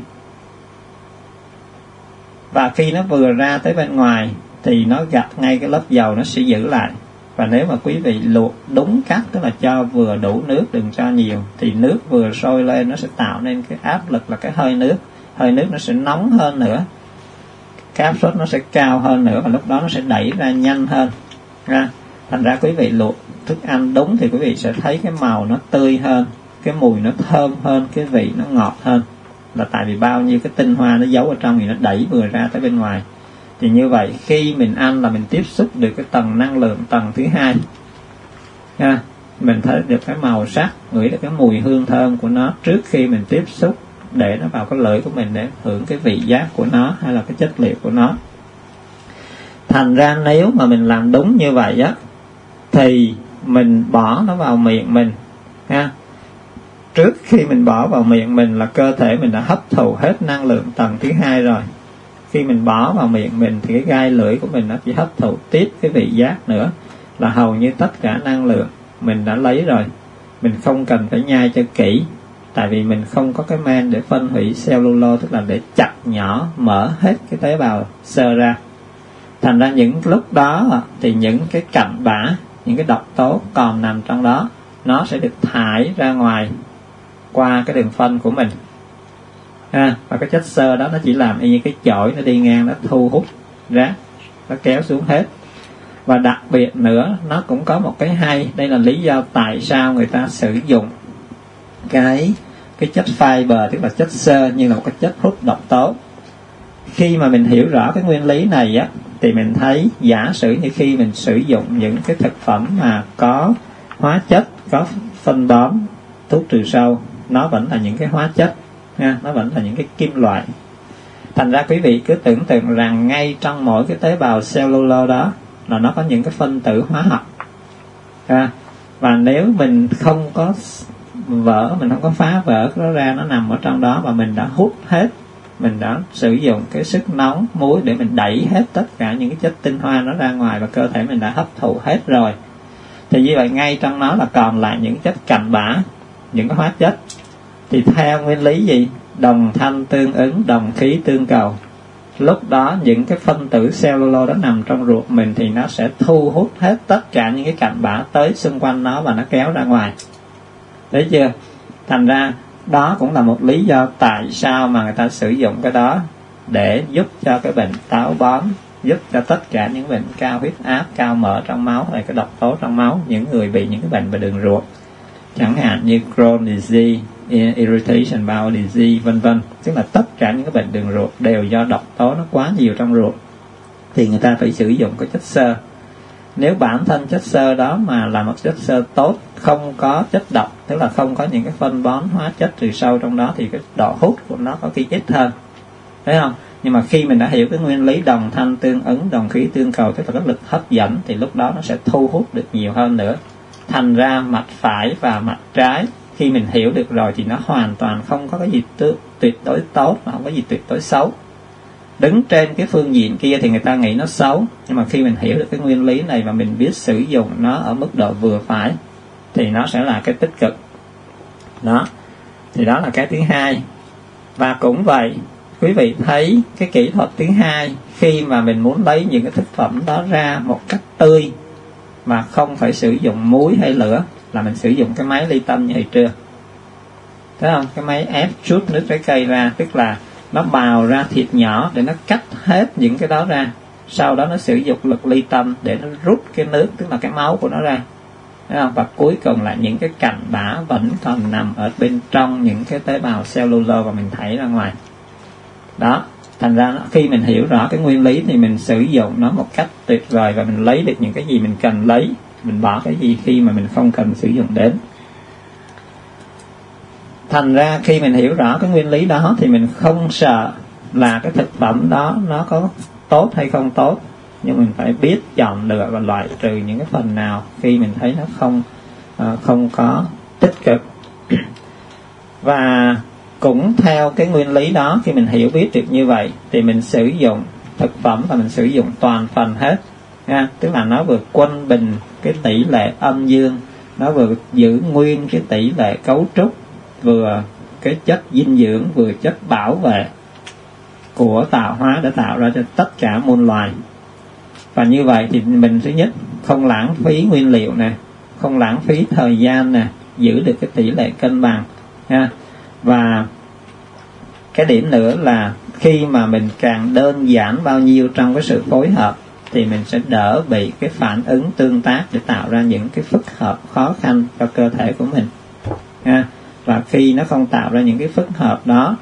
Và khi nó vừa ra tới bên ngoài thì nó gặp ngay cái lớp dầu, nó sẽ giữ lại. Và nếu mà quý vị luộc đúng cách, tức là cho vừa đủ nước, đừng cho nhiều, thì nước vừa sôi lên nó sẽ tạo nên cái áp lực là cái hơi nước nó sẽ nóng hơn nữa, cái áp suất nó sẽ cao hơn nữa, và lúc đó nó sẽ đẩy ra nhanh hơn ha. Thành ra quý vị luộc thức ăn đúng thì quý vị sẽ thấy cái màu nó tươi hơn, cái mùi nó thơm hơn, cái vị nó ngọt hơn, là tại vì bao nhiêu cái tinh hoa nó giấu ở trong thì nó đẩy vừa ra tới bên ngoài. Thì như vậy khi mình ăn là mình tiếp xúc được cái tầng năng lượng, tầng thứ hai ha. Mình thấy được cái màu sắc, ngửi được cái mùi hương thơm của nó trước khi mình tiếp xúc, để nó vào cái lưỡi của mình để hưởng cái vị giác của nó hay là cái chất liệu của nó. Thành ra nếu mà mình làm đúng như vậy thì mình bỏ nó vào miệng mình ha. Trước khi mình bỏ vào miệng mình là cơ thể mình đã hấp thụ hết năng lượng tầng thứ hai rồi. Khi mình bỏ vào miệng mình thì cái gai lưỡi của mình nó chỉ hấp thụ tiếp cái vị giác nữa, là hầu như tất cả năng lượng mình đã lấy rồi. Mình không cần phải nhai cho kỹ, tại vì mình không có cái men để phân hủy cellulose, tức là để chặt nhỏ, mở hết cái tế bào xơ ra. Thành ra những lúc đó thì những cái cặn bã, những cái độc tố còn nằm trong đó, nó sẽ được thải ra ngoài qua cái đường phân của mình và cái chất xơ đó nó chỉ làm y như cái chổi, nó đi ngang, nó thu hút rác, nó kéo xuống hết. Và đặc biệt nữa, nó cũng có một cái hay, đây là lý do tại sao người ta sử dụng cái chất fiber, tức là chất xơ, như là một cái chất hút độc tố. Khi mà mình hiểu rõ cái nguyên lý này thì mình thấy giả sử như khi mình sử dụng những cái thực phẩm mà có hóa chất, có phân bón, thuốc trừ sâu, nó vẫn là những cái hóa chất nha, nó vẫn là những cái kim loại. Thành ra quý vị cứ tưởng tượng rằng ngay trong mỗi cái tế bào cellulose đó là nó có những cái phân tử hóa học và nếu mình không có mình không có phá vỡ nó ra, nó nằm ở trong đó và mình đã hút hết, mình đã sử dụng cái sức nóng, muối để mình đẩy hết tất cả những cái chất tinh hoa nó ra ngoài, và cơ thể mình đã hấp thụ hết rồi, thì như vậy ngay trong nó là còn lại những chất cặn bã, những cái hóa chất. Thì theo nguyên lý gì? Đồng thanh tương ứng, đồng khí tương cầu. Lúc đó những cái phân tử cellulose đó nằm trong ruột mình thì nó sẽ thu hút hết tất cả những cái cặn bã tới xung quanh nó và nó kéo ra ngoài. Thấy chưa? Thành ra đó cũng là một lý do tại sao mà người ta sử dụng cái đó để giúp cho cái bệnh táo bón, giúp cho tất cả những bệnh cao huyết áp, cao mỡ trong máu, hay cái độc tố trong máu, những người bị những cái bệnh về đường ruột, chẳng hạn như Crohn's disease, irritation bowel disease, vân vân. Tức là tất cả những cái bệnh đường ruột đều do độc tố nó quá nhiều trong ruột. thì người ta phải sử dụng cái chất xơ. Nếu bản thân chất xơ đó mà là một chất xơ tốt, không có chất độc, tức là không có những cái phân bón hóa chất trừ sâu trong đó, thì cái độ hút của nó có khi ít hơn, thấy không? Nhưng mà khi mình đã hiểu cái nguyên lý đồng thanh tương ứng, đồng khí tương cầu, tức là cái lực hấp dẫn, thì lúc đó nó sẽ thu hút được nhiều hơn nữa. Thành ra mặt phải và mặt trái khi mình hiểu được rồi thì nó hoàn toàn không có cái gì tuyệt đối tốt mà không có gì tuyệt đối xấu. Đứng trên cái phương diện kia thì người ta nghĩ nó xấu, nhưng mà khi mình hiểu được cái nguyên lý này và mình biết sử dụng nó ở mức độ vừa phải thì nó sẽ là cái tích cực. Đó, thì đó là cái thứ hai. Và cũng vậy, quý vị thấy cái kỹ thuật thứ hai, khi mà mình muốn lấy những cái thực phẩm đó ra một cách tươi mà không phải sử dụng muối hay lửa, là mình sử dụng cái máy ly tâm như hồi trưa, thấy không? Cái máy ép chút nước trái cây ra, tức là nó bào ra thịt nhỏ để nó cắt hết những cái đó ra, sau đó nó sử dụng lực ly tâm để nó rút cái nước, tức là cái máu của nó ra, thấy không? Và cuối cùng là những cái cặn bã vẫn còn nằm ở bên trong những cái tế bào cellular và mình thảy ra ngoài. Đó, thành ra khi mình hiểu rõ cái nguyên lý thì mình sử dụng nó một cách tuyệt vời, và mình lấy được những cái gì mình cần lấy, mình bỏ cái gì khi mà mình không cần sử dụng đến. Thành ra khi mình hiểu rõ cái nguyên lý đó thì mình không sợ là cái thực phẩm đó nó có tốt hay không tốt, nhưng mình phải biết chọn lựa và loại trừ những cái phần nào khi mình thấy nó không có tích cực. Và cũng theo cái nguyên lý đó, khi mình hiểu biết được như vậy thì mình sử dụng thực phẩm và mình sử dụng toàn phần hết nha. Tức là nó vừa quân bình cái tỷ lệ âm dương, nó vừa giữ nguyên cái tỷ lệ cấu trúc, vừa cái chất dinh dưỡng, vừa chất bảo vệ của tạo hóa để tạo ra cho tất cả muôn loài. Và như vậy thì mình thứ nhất không lãng phí nguyên liệu nè, không lãng phí thời gian nè, giữ được cái tỷ lệ cân bằng nha. Và cái điểm nữa là khi mà mình càng đơn giản bao nhiêu trong cái sự phối hợp thì mình sẽ đỡ bị cái phản ứng tương tác để tạo ra những cái phức hợp khó khăn cho cơ thể của mình nha. Và khi nó không tạo ra những cái phức hợp đó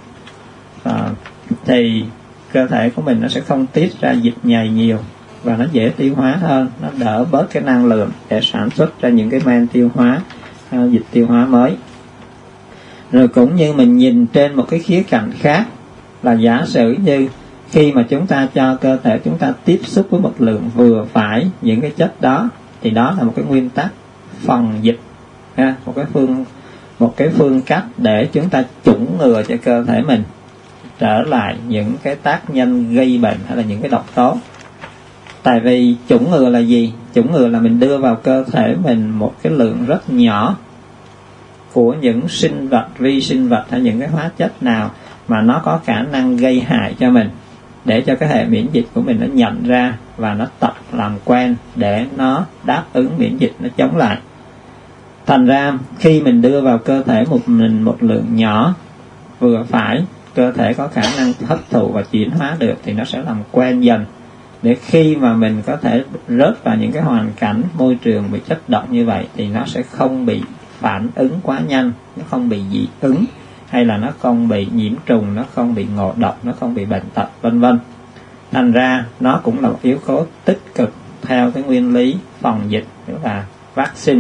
thì cơ thể của mình nó sẽ không tiết ra dịch nhầy nhiều và nó dễ tiêu hóa hơn, nó đỡ bớt cái năng lượng để sản xuất ra những cái men tiêu hóa, dịch tiêu hóa mới. Rồi cũng như mình nhìn trên một cái khía cạnh khác là giả sử như khi mà chúng ta cho cơ thể chúng ta tiếp xúc với một lượng vừa phải những cái chất đó, thì đó là một cái nguyên tắc phòng dịch ha, một cái phương cách để chúng ta chủng ngừa cho cơ thể mình trở lại những cái tác nhân gây bệnh hay là những cái độc tố. Tại vì chủng ngừa là gì? Chủng ngừa là mình đưa vào cơ thể mình một cái lượng rất nhỏ của những sinh vật, vi sinh vật hay những cái hóa chất nào mà nó có khả năng gây hại cho mình, để cho cái hệ miễn dịch của mình nó nhận ra và nó tập làm quen để nó đáp ứng miễn dịch, nó chống lại. Thành ra khi mình đưa vào cơ thể một lượng nhỏ vừa phải, cơ thể có khả năng hấp thụ và chuyển hóa được, thì nó sẽ làm quen dần, để khi mà mình có thể rớt vào những cái hoàn cảnh môi trường bị chất độc như vậy thì nó sẽ không bị phản ứng quá nhanh, nó không bị dị ứng, hay là nó không bị nhiễm trùng, nó không bị ngộ độc, nó không bị bệnh tật, vân vân. Thành ra nó cũng là một yếu tố tích cực theo cái nguyên lý phòng dịch, tức là vaccine.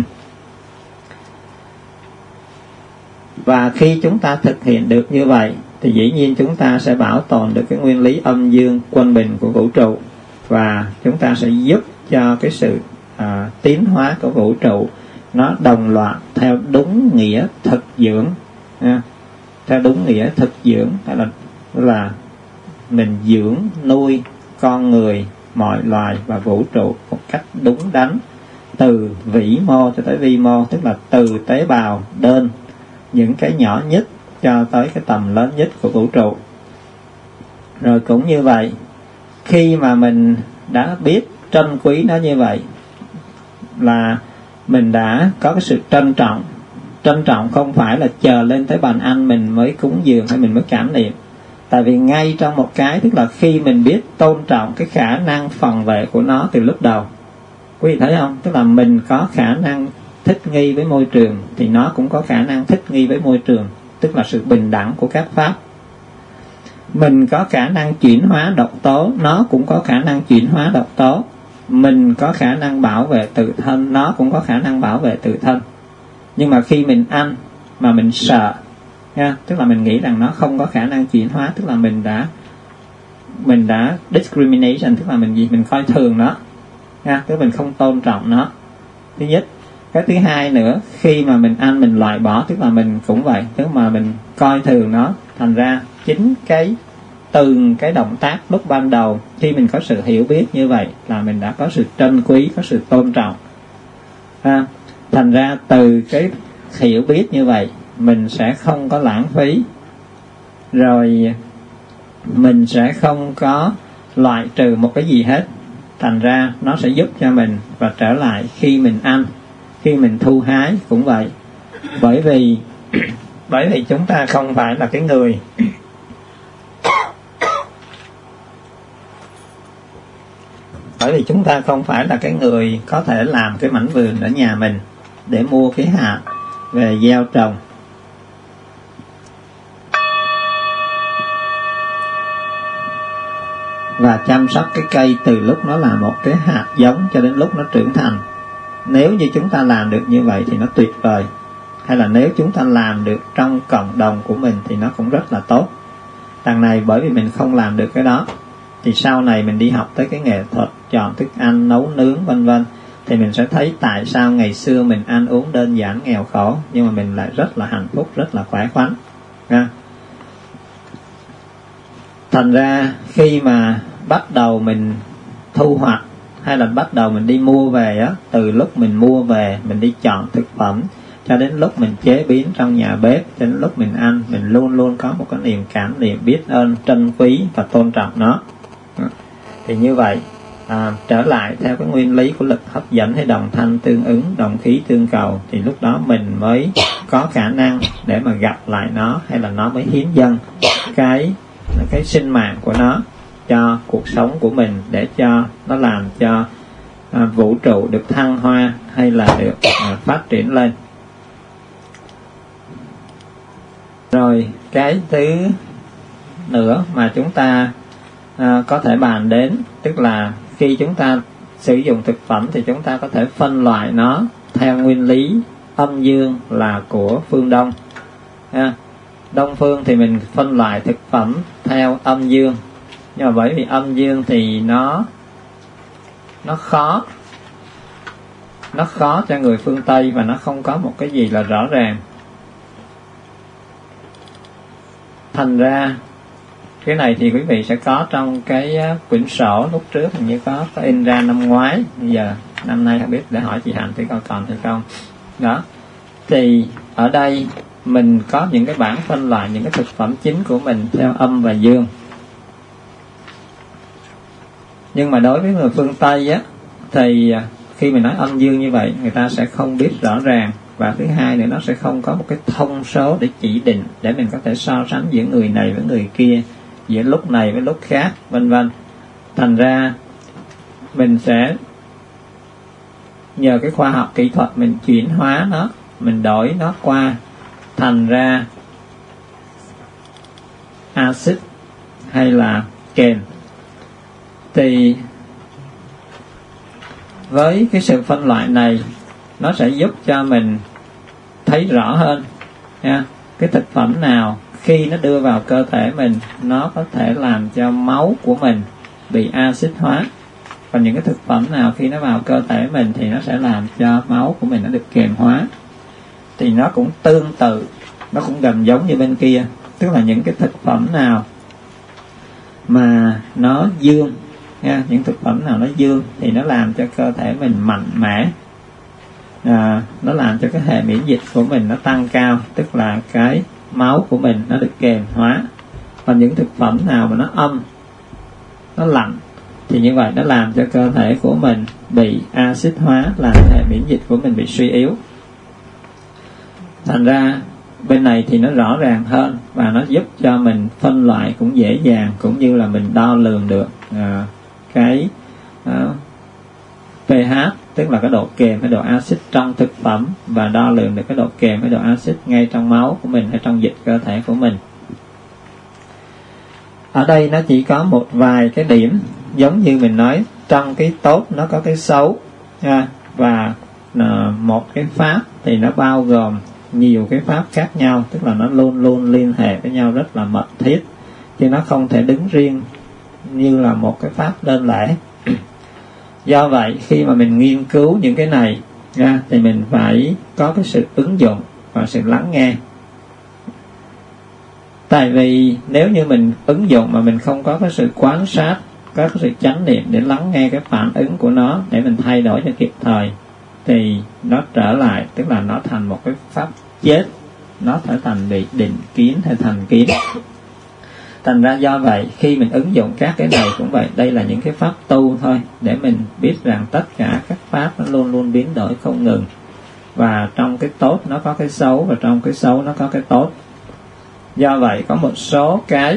Và khi chúng ta thực hiện được như vậy thì dĩ nhiên chúng ta sẽ bảo tồn được cái nguyên lý âm dương quân bình của vũ trụ, và chúng ta sẽ giúp cho cái sự tiến hóa của vũ trụ nó đồng loạt theo đúng nghĩa thực dưỡng, theo đúng nghĩa thực dưỡng, hay là mình dưỡng nuôi con người, mọi loài và vũ trụ một cách đúng đắn, từ vĩ mô cho tới vi mô, tức là từ tế bào đơn, những cái nhỏ nhất cho tới cái tầm lớn nhất của vũ trụ. Rồi cũng như vậy, khi mà mình đã biết trân quý nó như vậy là mình đã có cái sự trân trọng. Trân trọng không phải là chờ lên tới bàn ăn mình mới cúng dường hay mình mới cảm niệm. Tại vì ngay trong một cái, tức là khi mình biết tôn trọng cái khả năng phòng vệ của nó từ lúc đầu, quý vị thấy không? Tức là mình có khả năng thích nghi với môi trường thì nó cũng có khả năng thích nghi với môi trường, tức là sự bình đẳng của các pháp. Mình có khả năng chuyển hóa độc tố, nó cũng có khả năng chuyển hóa độc tố. Mình có khả năng bảo vệ tự thân, nó cũng có khả năng bảo vệ tự thân. Nhưng mà khi mình ăn mà mình sợ nha, tức là mình nghĩ rằng nó không có khả năng chuyển hóa, tức là mình đã discrimination, tức là mình coi thường nó nha, tức là mình không tôn trọng nó. Thứ nhất. Cái thứ hai nữa, khi mà mình ăn mình loại bỏ, tức là mình cũng vậy, tức mà mình coi thường nó, thành ra chính từng cái động tác lúc ban đầu khi mình có sự hiểu biết như vậy là mình đã có sự trân quý, có sự tôn trọng. Thành ra từ cái hiểu biết như vậy mình sẽ không có lãng phí, rồi mình sẽ không có loại trừ một cái gì hết. Thành ra nó sẽ giúp cho mình, và trở lại khi mình ăn, khi mình thu hái cũng vậy. Bởi vì chúng ta không phải là cái người chúng ta không phải là cái người có thể làm cái mảnh vườn ở nhà mình để mua cái hạt về gieo trồng. Và chăm sóc cái cây từ lúc nó là một cái hạt giống cho đến lúc nó trưởng thành. Nếu như chúng ta làm được như vậy thì nó tuyệt vời. Hay là nếu chúng ta làm được trong cộng đồng của mình thì nó cũng rất là tốt. Đằng này bởi vì mình không làm được cái đó, thì sau này mình đi học tới cái nghệ thuật chọn thức ăn, nấu nướng vân vân, thì mình sẽ thấy tại sao ngày xưa mình ăn uống đơn giản nghèo khổ, nhưng mà mình lại rất là hạnh phúc, rất là khỏe khoắn. Thành ra khi mà bắt đầu mình thu hoạch hay là bắt đầu mình đi mua về á, từ lúc mình mua về mình đi chọn thực phẩm cho đến lúc mình chế biến trong nhà bếp, cho đến lúc mình ăn, mình luôn luôn có một cái niềm cảm niệm biết ơn, trân quý và tôn trọng nó. Thì như vậy trở lại theo cái nguyên lý của lực hấp dẫn hay đồng thanh tương ứng, đồng khí tương cầu, thì lúc đó mình mới có khả năng để mà gặp lại nó, hay là nó mới hiến dâng cái sinh mạng của nó cho cuộc sống của mình, để cho nó làm cho vũ trụ được thăng hoa hay là được phát triển lên. Rồi cái thứ nữa mà chúng ta có thể bàn đến, tức là khi chúng ta sử dụng thực phẩm thì chúng ta có thể phân loại nó theo nguyên lý âm dương là của phương Đông. Đông phương thì mình phân loại thực phẩm theo âm dương, nhưng mà bởi vì âm dương thì nó khó cho người phương Tây, và nó không có một cái gì là rõ ràng. Thành ra cái này thì quý vị sẽ có trong cái quyển sổ lúc trước, hình như có in ra năm ngoái, bây giờ năm nay không biết, để hỏi chị Hạnh thử coi còn hay không. Đó, thì ở đây mình có những cái bảng phân loại những cái thực phẩm chính của mình theo âm và dương. Nhưng mà đối với người phương Tây á, thì khi mình nói âm dương như vậy, người ta sẽ không biết rõ ràng, và thứ hai nữa, nó sẽ không có một cái thông số để chỉ định, để mình có thể so sánh giữa người này với người kia, giữa lúc này với lúc khác, vân vân. Thành ra mình sẽ nhờ cái khoa học kỹ thuật mình chuyển hóa nó, mình đổi nó qua thành ra axit hay là kềm. Thì với cái sự phân loại này, nó sẽ giúp cho mình thấy rõ hơn nha, cái thực phẩm nào khi nó đưa vào cơ thể mình, nó có thể làm cho máu của mình bị axit hóa. Còn những cái thực phẩm nào khi nó vào cơ thể mình thì nó sẽ làm cho máu của mình nó được kiềm hóa. Thì nó cũng tương tự, nó cũng gần giống như bên kia. Tức là những cái thực phẩm nào mà nó dương nha, những thực phẩm nào nó dương thì nó làm cho cơ thể mình mạnh mẽ, nó làm cho cái hệ miễn dịch của mình nó tăng cao, tức là cái máu của mình nó được kiềm hóa. Còn những thực phẩm nào mà nó âm, nó lạnh, thì như vậy nó làm cho cơ thể của mình bị axit hóa, làm hệ miễn dịch của mình bị suy yếu. Thành ra bên này thì nó rõ ràng hơn, và nó giúp cho mình phân loại cũng dễ dàng, cũng như là mình đo lường được cái pH, tức là cái độ kiềm hay độ axit trong thực phẩm, và đo lường được cái độ kiềm hay độ axit ngay trong máu của mình hay trong dịch cơ thể của mình. Ở đây nó chỉ có một vài cái điểm, giống như mình nói trong cái tốt nó có cái xấu ha, và một cái pháp thì nó bao gồm nhiều cái pháp khác nhau, tức là nó luôn luôn liên hệ với nhau rất là mật thiết, chứ nó không thể đứng riêng như là một cái pháp đơn lẻ. Do vậy khi mà mình nghiên cứu những cái này ha, thì mình phải có cái sự ứng dụng và sự lắng nghe. Tại vì nếu như mình ứng dụng mà mình không có cái sự quan sát, có cái sự chánh niệm để lắng nghe cái phản ứng của nó để mình thay đổi cho kịp thời, thì nó trở lại, tức là nó thành một cái pháp chết, nó trở thành bị định kiến hay thành kiến. Thành ra do vậy khi mình ứng dụng các cái này cũng vậy, đây là những cái pháp tu thôi, để mình biết rằng tất cả các pháp nó luôn luôn biến đổi không ngừng, và trong cái tốt nó có cái xấu, và trong cái xấu nó có cái tốt. Do vậy có một số cái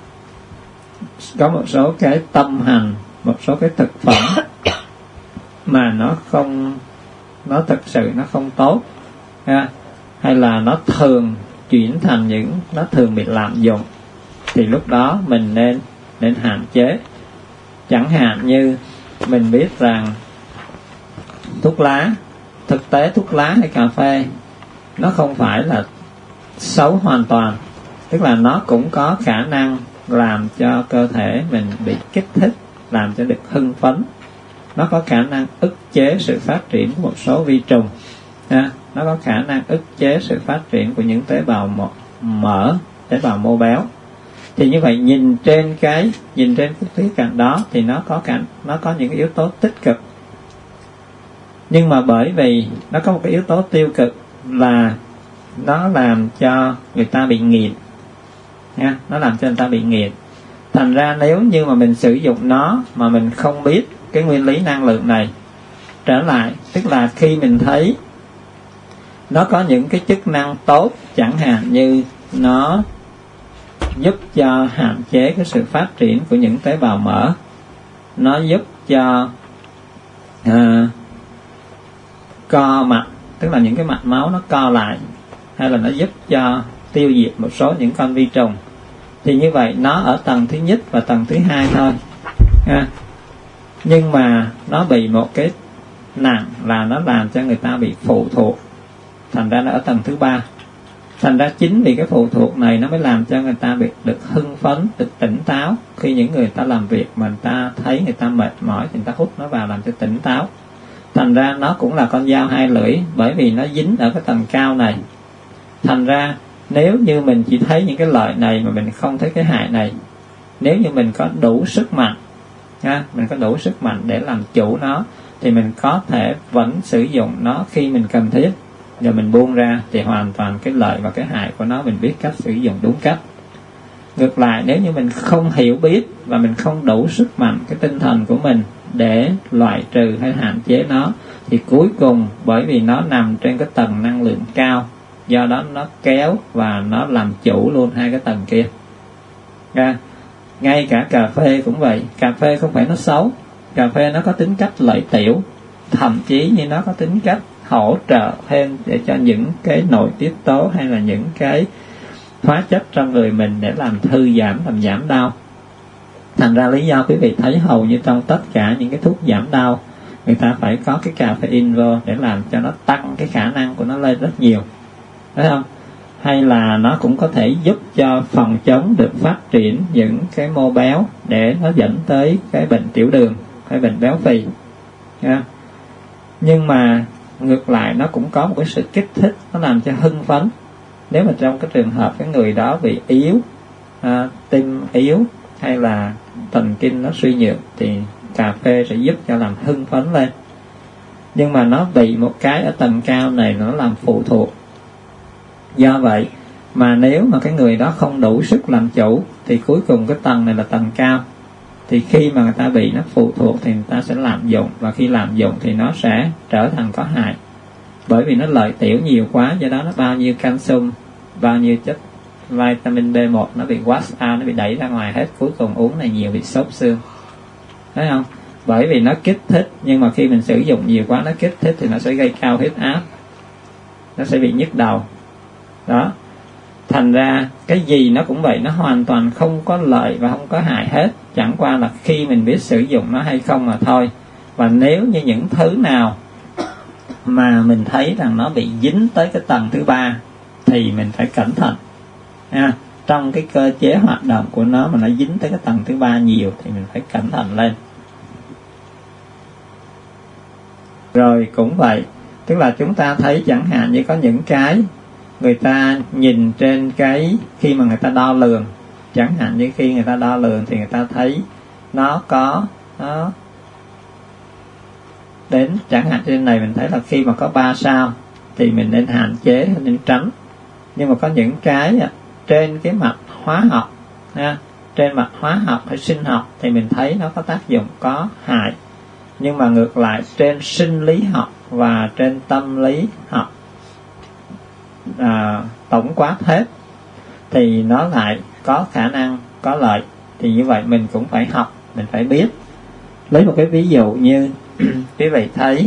tâm hành, một số cái thực phẩm mà nó thực sự nó không tốt ha, hay là nó thường chuyển thành nó thường bị lạm dụng, thì lúc đó mình nên hạn chế. Chẳng hạn như mình biết rằng thuốc lá, thực tế thuốc lá hay cà phê nó không phải là xấu hoàn toàn, tức là nó cũng có khả năng làm cho cơ thể mình bị kích thích, làm cho được hưng phấn. Nó có khả năng ức chế sự phát triển của một số vi trùng ha. Nó có khả năng ức chế sự phát triển của những tế bào mỡ, tế bào mô béo. Thì như vậy nhìn trên cái khía cạnh đó thì nó có những cái yếu tố tích cực. Nhưng mà bởi vì nó có một cái yếu tố tiêu cực là nó làm cho người ta bị nghiện nha, nó làm cho người ta bị nghiện. Thành ra nếu như mà mình sử dụng nó mà mình không biết cái nguyên lý năng lượng này, trở lại tức là khi mình thấy nó có những cái chức năng tốt, chẳng hạn như nó giúp cho hạn chế cái sự phát triển của những tế bào mỡ, nó giúp cho co mạch, tức là những cái mạch máu nó co lại, hay là nó giúp cho tiêu diệt một số những con vi trùng, thì như vậy nó ở tầng thứ nhất và tầng thứ hai thôi ha. Nhưng mà nó bị một cái nặng là nó làm cho người ta bị phụ thuộc, thành ra nó ở tầng thứ ba. Thành ra chính vì cái phụ thuộc này nó mới làm cho người ta bị được hưng phấn, được tỉnh táo. Khi những người ta làm việc mà người ta thấy người ta mệt mỏi thì người ta hút nó vào làm cho tỉnh táo. Thành ra nó cũng là con dao hai lưỡi, bởi vì nó dính ở cái tầng cao này. Thành ra nếu như mình chỉ thấy những cái lợi này mà mình không thấy cái hại này, nếu như mình có đủ sức mạnh ha, mình có đủ sức mạnh để làm chủ nó, thì mình có thể vẫn sử dụng nó khi mình cần thiết, rồi mình buông ra thì hoàn toàn cái lợi và cái hại của nó mình biết cách sử dụng đúng cách. Ngược lại, nếu như mình không hiểu biết và mình không đủ sức mạnh cái tinh thần của mình để loại trừ hay hạn chế nó, thì cuối cùng bởi vì nó nằm trên cái tầng năng lượng cao, do đó nó kéo và nó làm chủ luôn hai cái tầng kia. Ngay cả cà phê cũng vậy, cà phê không phải nó xấu, cà phê nó có tính cách lợi tiểu, thậm chí như nó có tính cách hỗ trợ thêm để cho những cái nội tiết tố hay là những cái hóa chất trong người mình để làm thư giãn, làm giảm đau. Thành ra lý do quý vị thấy hầu như trong tất cả những cái thuốc giảm đau, người ta phải có cái caffeine vô để làm cho nó tăng cái khả năng của nó lên rất nhiều, thấy không? Hay là nó cũng có thể giúp cho phòng chống được phát triển những cái mô béo để nó dẫn tới cái bệnh tiểu đường hay bệnh béo phì. Nhưng mà ngược lại nó cũng có một cái sự kích thích, nó làm cho hưng phấn. Nếu mà trong cái trường hợp cái người đó bị yếu, tim yếu hay là thần kinh nó suy nhược, thì cà phê sẽ giúp cho làm hưng phấn lên. Nhưng mà nó bị một cái ở tầng cao này, nó làm phụ thuộc. Do vậy mà nếu mà cái người đó không đủ sức làm chủ, thì cuối cùng cái tầng này là tầng cao, thì khi mà người ta bị nó phụ thuộc thì người ta sẽ lạm dụng, và khi lạm dụng thì nó sẽ trở thành có hại, bởi vì nó lợi tiểu nhiều quá, do đó nó bao nhiêu calcium, bao nhiêu chất vitamin B1 nó bị wash out, nó bị đẩy ra ngoài hết, cuối cùng uống này nhiều bị xốp xương, thấy không? Bởi vì nó kích thích, nhưng mà khi mình sử dụng nhiều quá nó kích thích thì nó sẽ gây cao huyết áp, nó sẽ bị nhức đầu đó. Thành ra cái gì nó cũng vậy, nó hoàn toàn không có lợi và không có hại hết, chẳng qua là khi mình biết sử dụng nó hay không mà thôi. Và nếu như những thứ nào mà mình thấy rằng nó bị dính tới cái tầng thứ ba thì mình phải cẩn thận ha. Trong cái cơ chế hoạt động của nó mà nó dính tới cái tầng thứ ba nhiều thì mình phải cẩn thận lên. Rồi cũng vậy, tức là chúng ta thấy chẳng hạn như có những cái người ta nhìn trên cái khi mà người ta đo lường, chẳng hạn như khi người ta đo lường thì người ta thấy nó có nó đến, chẳng hạn trên này mình thấy là khi mà có 3 sao thì mình nên hạn chế, nên tránh. Nhưng mà có những cái trên cái mặt hóa học ha, trên mặt hóa học hay sinh học thì mình thấy nó có tác dụng, có hại. Nhưng mà ngược lại trên sinh lý học và trên tâm lý học tổng quát hết thì nó lại có khả năng có lợi. Thì như vậy mình cũng phải học, mình phải biết. Lấy một cái ví dụ như quý vị thấy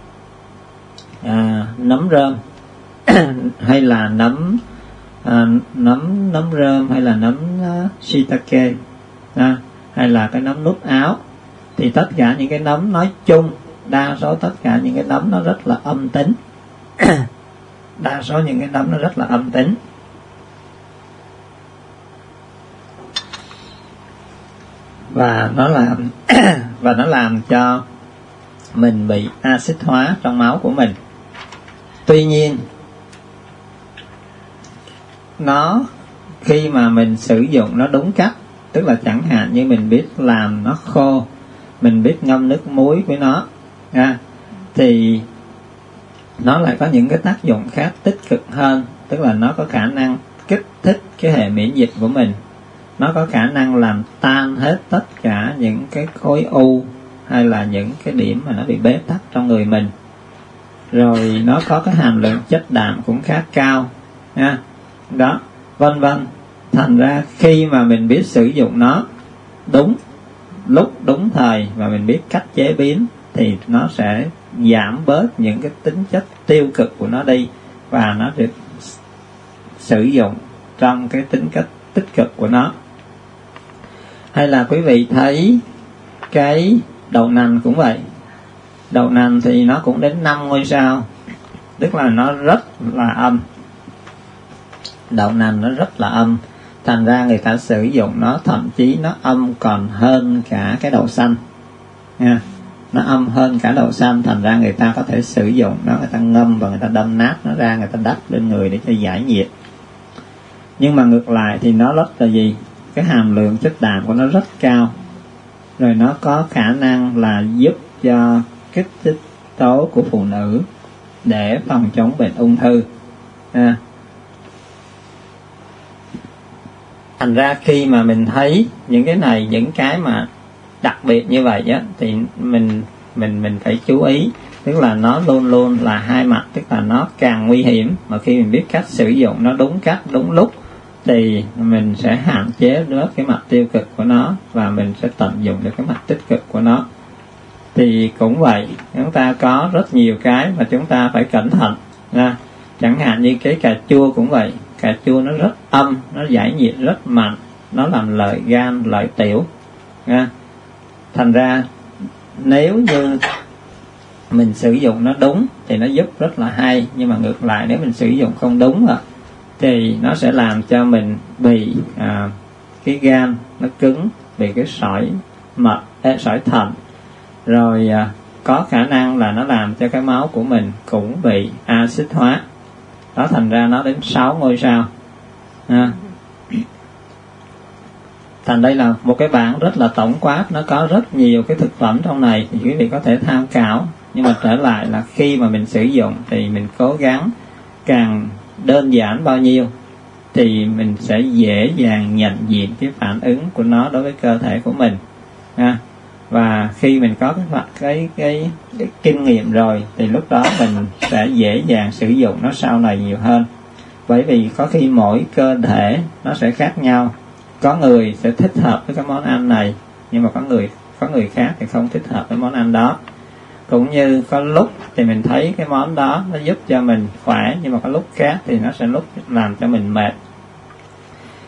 nấm rơm hay là nấm rơm hay là nấm shiitake hay là cái nấm nút áo, thì tất cả những cái nấm nói chung, đa số tất cả những cái nấm nó rất là âm tính. Đa số những cái nấm nó rất là âm tính. Và nó làm cho mình bị axit hóa trong máu của mình. Tuy nhiên nó khi mà mình sử dụng nó đúng cách, tức là chẳng hạn như mình biết làm nó khô, mình biết ngâm nước muối với nó thì nó lại có những cái tác dụng khác tích cực hơn. Tức là nó có khả năng kích thích cái hệ miễn dịch của mình, nó có khả năng làm tan hết tất cả những cái khối u hay là những cái điểm mà nó bị bế tắc trong người mình. Rồi nó có cái hàm lượng chất đạm cũng khá cao đó, vân vân. Thành ra khi mà mình biết sử dụng nó đúng lúc, đúng thời và mình biết cách chế biến thì nó sẽ giảm bớt những cái tính chất tiêu cực của nó đi, và nó được sử dụng trong cái tính cách tích cực của nó. Hay là quý vị thấy cái đậu nành cũng vậy. Đậu nành thì nó cũng đến 5 ngôi sao, tức là nó rất là âm. Đậu nành nó rất là âm, thành ra người ta sử dụng nó, thậm chí nó âm còn hơn cả cái đậu xanh nha. Nó âm hơn cả đậu xanh, thành ra người ta có thể sử dụng nó, người ta ngâm và người ta đâm nát nó ra, người ta đắp lên người để cho giải nhiệt. Nhưng mà ngược lại thì nó rất là gì? Cái hàm lượng chất đạm của nó rất cao. Rồi nó có khả năng là giúp cho kích thích tố của phụ nữ để phòng chống bệnh ung thư. Thành ra khi mà mình thấy những cái này, những cái mà đặc biệt như vậy thì mình phải chú ý. Tức là nó luôn luôn là hai mặt, tức là nó càng nguy hiểm mà khi mình biết cách sử dụng nó đúng cách, đúng lúc thì mình sẽ hạn chế được cái mặt tiêu cực của nó và mình sẽ tận dụng được cái mặt tích cực của nó. Thì cũng vậy, chúng ta có rất nhiều cái mà chúng ta phải cẩn thận. Chẳng hạn như cái cà chua cũng vậy. Cà chua nó rất âm, nó giải nhiệt rất mạnh, nó làm lợi gan, lợi tiểu. Thành ra nếu như mình sử dụng nó đúng thì nó giúp rất là hay. Nhưng mà ngược lại nếu mình sử dụng không đúng thì nó sẽ làm cho mình bị cái gan nó cứng, bị cái sỏi mật, sỏi thận. Rồi có khả năng là nó làm cho cái máu của mình cũng bị axit hóa. Đó, thành ra nó đến 6 ngôi sao. Thành đây là một cái bảng rất là tổng quát, nó có rất nhiều cái thực phẩm trong này thì quý vị có thể tham khảo. Nhưng mà trở lại là khi mà mình sử dụng thì mình cố gắng càng đơn giản bao nhiêu thì mình sẽ dễ dàng nhận diện cái phản ứng của nó đối với cơ thể của mình. Và khi mình có cái kinh nghiệm rồi thì lúc đó mình sẽ dễ dàng sử dụng nó sau này nhiều hơn. Bởi vì có khi mỗi cơ thể nó sẽ khác nhau. Có người sẽ thích hợp với cái món ăn này, nhưng mà có người khác thì không thích hợp với món ăn đó. Cũng như có lúc thì mình thấy cái món đó nó giúp cho mình khỏe, nhưng mà có lúc khác thì nó sẽ lúc làm cho mình mệt.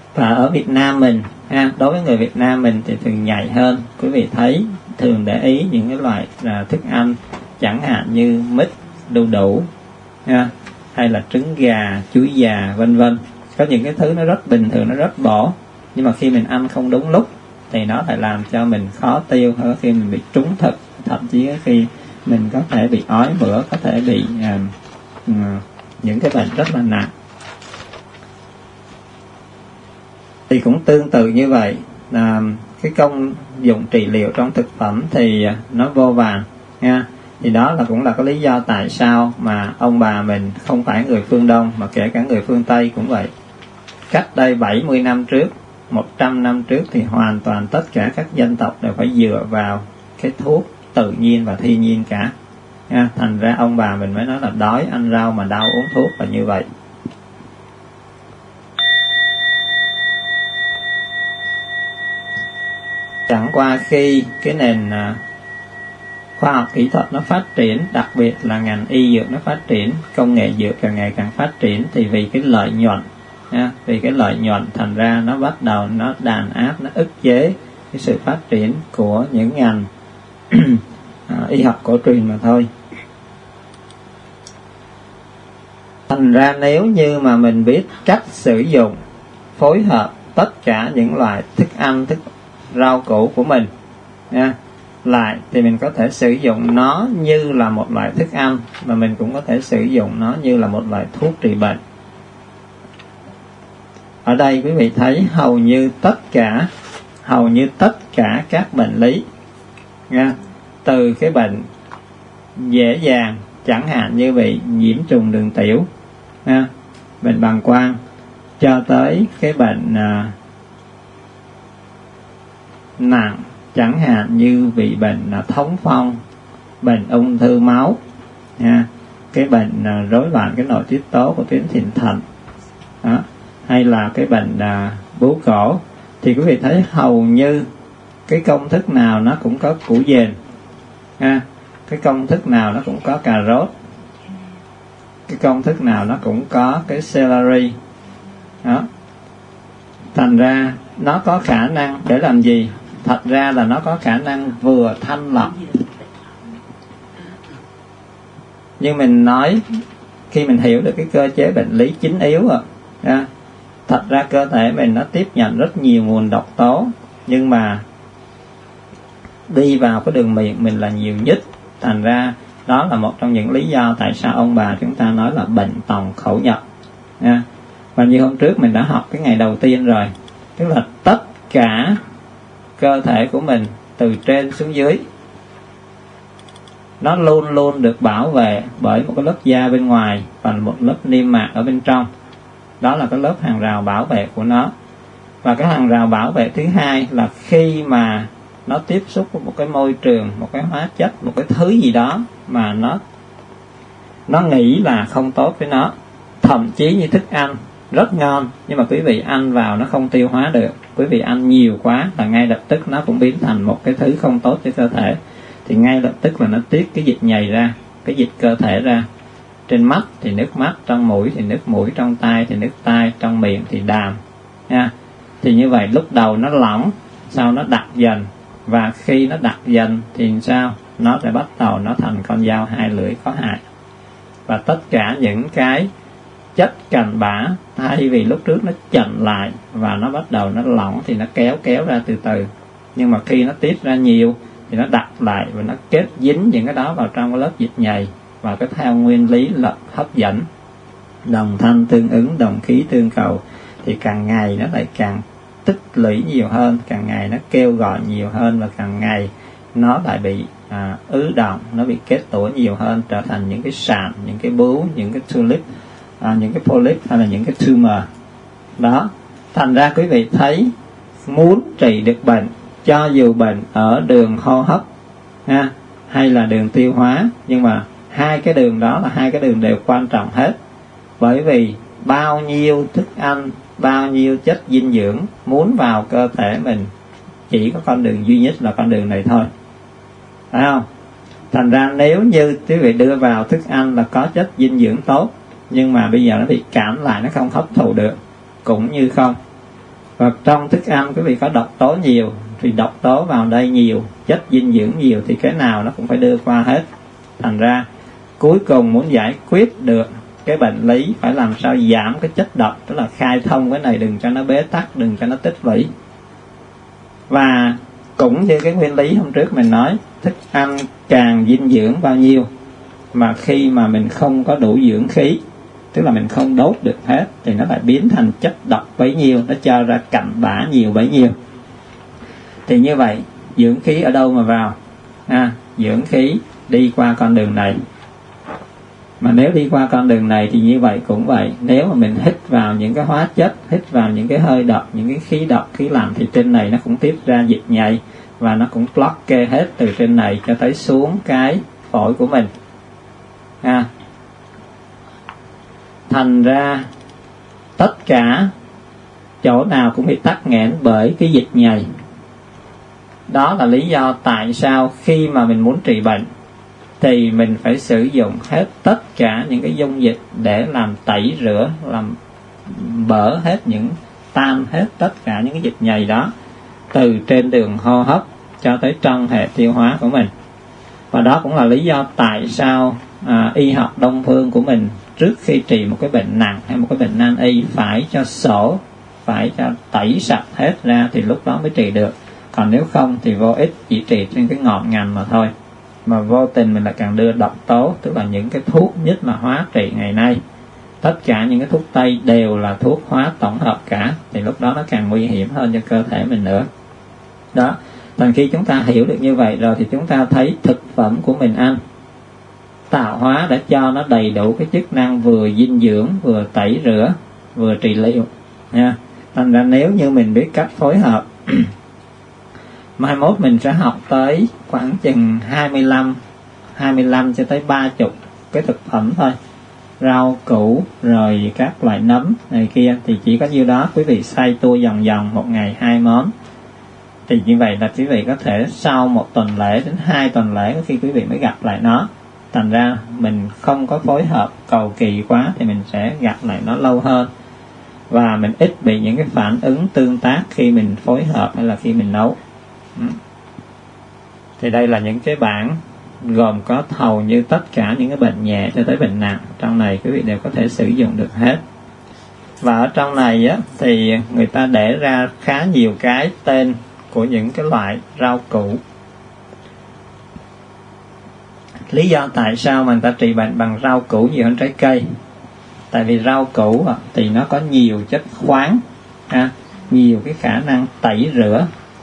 Và ở Việt Nam mình ha, đối với người Việt Nam mình thì thường nhạy hơn. Quý vị thấy thường để ý những cái loại thức ăn chẳng hạn như mít, đu đủ ha, hay là trứng gà, chuối già vân vân. Có những cái thứ nó rất bình thường, nó rất bổ, nhưng mà khi mình ăn không đúng lúc thì nó lại làm cho mình khó tiêu, hoặc khi mình bị trúng thực, thậm chí khi mình có thể bị ói mửa, có thể bị những cái bệnh rất là nặng. Thì cũng tương tự như vậy, cái công dụng trị liệu trong thực phẩm thì nó vô vàn nha. Thì đó cũng là cái lý do tại sao mà ông bà mình không phải người phương Đông mà kể cả người phương Tây cũng vậy. Cách đây 70 năm trước, 100 năm trước thì hoàn toàn tất cả các dân tộc đều phải dựa vào cái thuốc tự nhiên và thiên nhiên cả nha. Thành ra ông bà mình mới nói là đói ăn rau mà đau uống thuốc là như vậy. Chẳng qua khi cái nền khoa học kỹ thuật nó phát triển, đặc biệt là ngành y dược nó phát triển, công nghệ dược càng ngày càng phát triển, thì vì cái lợi nhuận nha, vì cái lợi nhuận thành ra nó bắt đầu nó đàn áp, nó ức chế cái sự phát triển của những ngành y học cổ truyền mà thôi. Thành ra nếu như mà mình biết cách sử dụng, phối hợp tất cả những loại thức ăn, rau củ của mình nha, lại thì mình có thể sử dụng nó như là một loại thức ăn, mà mình cũng có thể sử dụng nó như là một loại thuốc trị bệnh. Ở đây quý vị thấy hầu như tất cả các bệnh lý nha, từ cái bệnh dễ dàng chẳng hạn như bị nhiễm trùng đường tiểu nha, bệnh bàng quang, cho tới cái bệnh nặng chẳng hạn như bị bệnh thống phong, bệnh ung thư máu nha, cái bệnh rối loạn cái nội tiết tố của tuyến thượng thận đó, hay là cái bệnh bướu cổ, thì quý vị thấy hầu như cái công thức nào nó cũng có củ dền ha, cái công thức nào nó cũng có cà rốt, cái công thức nào nó cũng có cái celery đó. Thành ra nó có khả năng để làm gì? Thật ra là nó có khả năng vừa thanh lọc, nhưng mình nói khi mình hiểu được cái cơ chế bệnh lý chính yếu rồi ha, thật ra cơ thể mình nó tiếp nhận rất nhiều nguồn độc tố, nhưng mà đi vào cái đường miệng mình là nhiều nhất. Thành ra đó là một trong những lý do tại sao ông bà chúng ta nói là bệnh tòng khẩu nhập nha. Và như hôm trước mình đã học cái ngày đầu tiên rồi, tức là tất cả cơ thể của mình từ trên xuống dưới nó luôn luôn được bảo vệ bởi một cái lớp da bên ngoài và một lớp niêm mạc ở bên trong. Đó là cái lớp hàng rào bảo vệ của nó. Và cái hàng rào bảo vệ thứ hai là khi mà nó tiếp xúc với một cái môi trường, một cái hóa chất, một cái thứ gì đó mà nó nghĩ là không tốt với nó, thậm chí như thức ăn rất ngon nhưng mà quý vị ăn vào nó không tiêu hóa được, quý vị ăn nhiều quá là ngay lập tức nó cũng biến thành một cái thứ không tốt cho cơ thể, thì ngay lập tức là nó tiết cái dịch nhầy ra, cái dịch cơ thể ra. Trên mắt thì nước mắt, trong mũi thì nước mũi, trong tai thì nước tai, trong miệng thì đàm nha. Thì như vậy lúc đầu nó lỏng, sau nó đặc dần, và khi nó đặc dần thì sao? Nó sẽ bắt đầu nó thành con dao hai lưỡi có hại. Và tất cả những cái chất cặn bã, thay vì lúc trước nó chậm lại và nó bắt đầu nó lỏng thì nó kéo ra từ từ, nhưng mà khi nó tiết ra nhiều thì nó đặt lại và nó kết dính những cái đó vào trong cái lớp dịch nhầy. Và cái theo nguyên lý là hấp dẫn, đồng thanh tương ứng, đồng khí tương cầu, thì càng ngày nó lại càng tích lũy nhiều hơn, càng ngày nó kêu gọi nhiều hơn, và càng ngày nó lại bị ứ động, nó bị kết tủa nhiều hơn, trở thành những cái sạn, những cái bướu, những cái tulip, những cái polyp hay là những cái tumor đó. Thành ra quý vị thấy muốn trị được bệnh, cho dù bệnh ở đường hô hấp ha, hay là đường tiêu hóa, nhưng mà hai cái đường đó là hai cái đường đều quan trọng hết. Bởi vì bao nhiêu thức ăn, bao nhiêu chất dinh dưỡng muốn vào cơ thể mình, chỉ có con đường duy nhất là con đường này thôi, phải không? Thành ra nếu như quý vị đưa vào thức ăn là có chất dinh dưỡng tốt, nhưng mà bây giờ nó bị cản lại, nó không hấp thụ được, cũng như không. Và trong thức ăn quý vị có độc tố nhiều, thì độc tố vào đây nhiều, chất dinh dưỡng nhiều, thì cái nào nó cũng phải đưa qua hết. Thành ra cuối cùng muốn giải quyết được cái bệnh lý phải làm sao giảm cái chất độc, tức là khai thông cái này, đừng cho nó bế tắc, đừng cho nó tích lũy. Và cũng như cái nguyên lý hôm trước mình nói, thức ăn càng dinh dưỡng bao nhiêu, mà khi mà mình không có đủ dưỡng khí, tức là mình không đốt được hết, thì nó lại biến thành chất độc bấy nhiêu, nó cho ra cặn bã nhiều bấy nhiêu. Thì như vậy dưỡng khí ở đâu mà vào? Dưỡng khí đi qua con đường này. Mà nếu đi qua con đường này thì như vậy cũng vậy. Nếu mà mình hít vào những cái hóa chất, hít vào những cái hơi độc, những cái khí độc, khí lạnh, thì trên này nó cũng tiếp ra dịch nhầy, và nó cũng block hết từ trên này cho tới xuống cái phổi của mình. Thành ra tất cả chỗ nào cũng bị tắc nghẽn bởi cái dịch nhầy. Đó là lý do tại sao khi mà mình muốn trị bệnh thì mình phải sử dụng hết tất cả những cái dung dịch để làm tẩy rửa, làm bở hết tan hết tất cả những cái dịch nhầy đó, từ trên đường hô hấp cho tới trong hệ tiêu hóa của mình. Và đó cũng là lý do tại sao y học đông phương của mình trước khi trị một cái bệnh nặng hay một cái bệnh nan y phải cho sổ, phải cho tẩy sạch hết ra thì lúc đó mới trị được. Còn nếu không thì vô ích, chỉ trị trên cái ngọn ngành mà thôi. Mà vô tình mình lại càng đưa độc tố, tức là những cái thuốc nhất là hóa trị ngày nay, tất cả những cái thuốc Tây đều là thuốc hóa tổng hợp cả, thì lúc đó nó càng nguy hiểm hơn cho cơ thể mình nữa. Đó, thành khi chúng ta hiểu được như vậy rồi thì chúng ta thấy thực phẩm của mình ăn tạo hóa đã cho nó đầy đủ cái chức năng vừa dinh dưỡng, vừa tẩy rửa, vừa trị liệu nha. Thành ra nếu như mình biết cách phối hợp mai mốt mình sẽ học tới khoảng chừng 25 cho tới 30 cái thực phẩm thôi, rau củ rồi các loại nấm này kia, thì chỉ có nhiêu đó quý vị xay tua vòng vòng một ngày 2 món. Thì như vậy là quý vị có thể sau 1 tuần lễ đến 2 tuần lễ có khi quý vị mới gặp lại nó. Thành ra mình không có phối hợp cầu kỳ quá thì mình sẽ gặp lại nó lâu hơn, và mình ít bị những cái phản ứng tương tác khi mình phối hợp hay là khi mình nấu. Thì đây là những cái bảng gồm có hầu như tất cả những cái bệnh nhẹ cho tới bệnh nặng, trong này quý vị đều có thể sử dụng được hết. Và ở trong này á, thì người ta để ra khá nhiều cái tên của những cái loại rau củ. Lý do tại sao mà người ta trị bệnh bằng rau củ nhiều hơn trái cây? Tại vì rau củ thì nó có nhiều chất khoáng, nhiều cái khả năng tẩy rửa,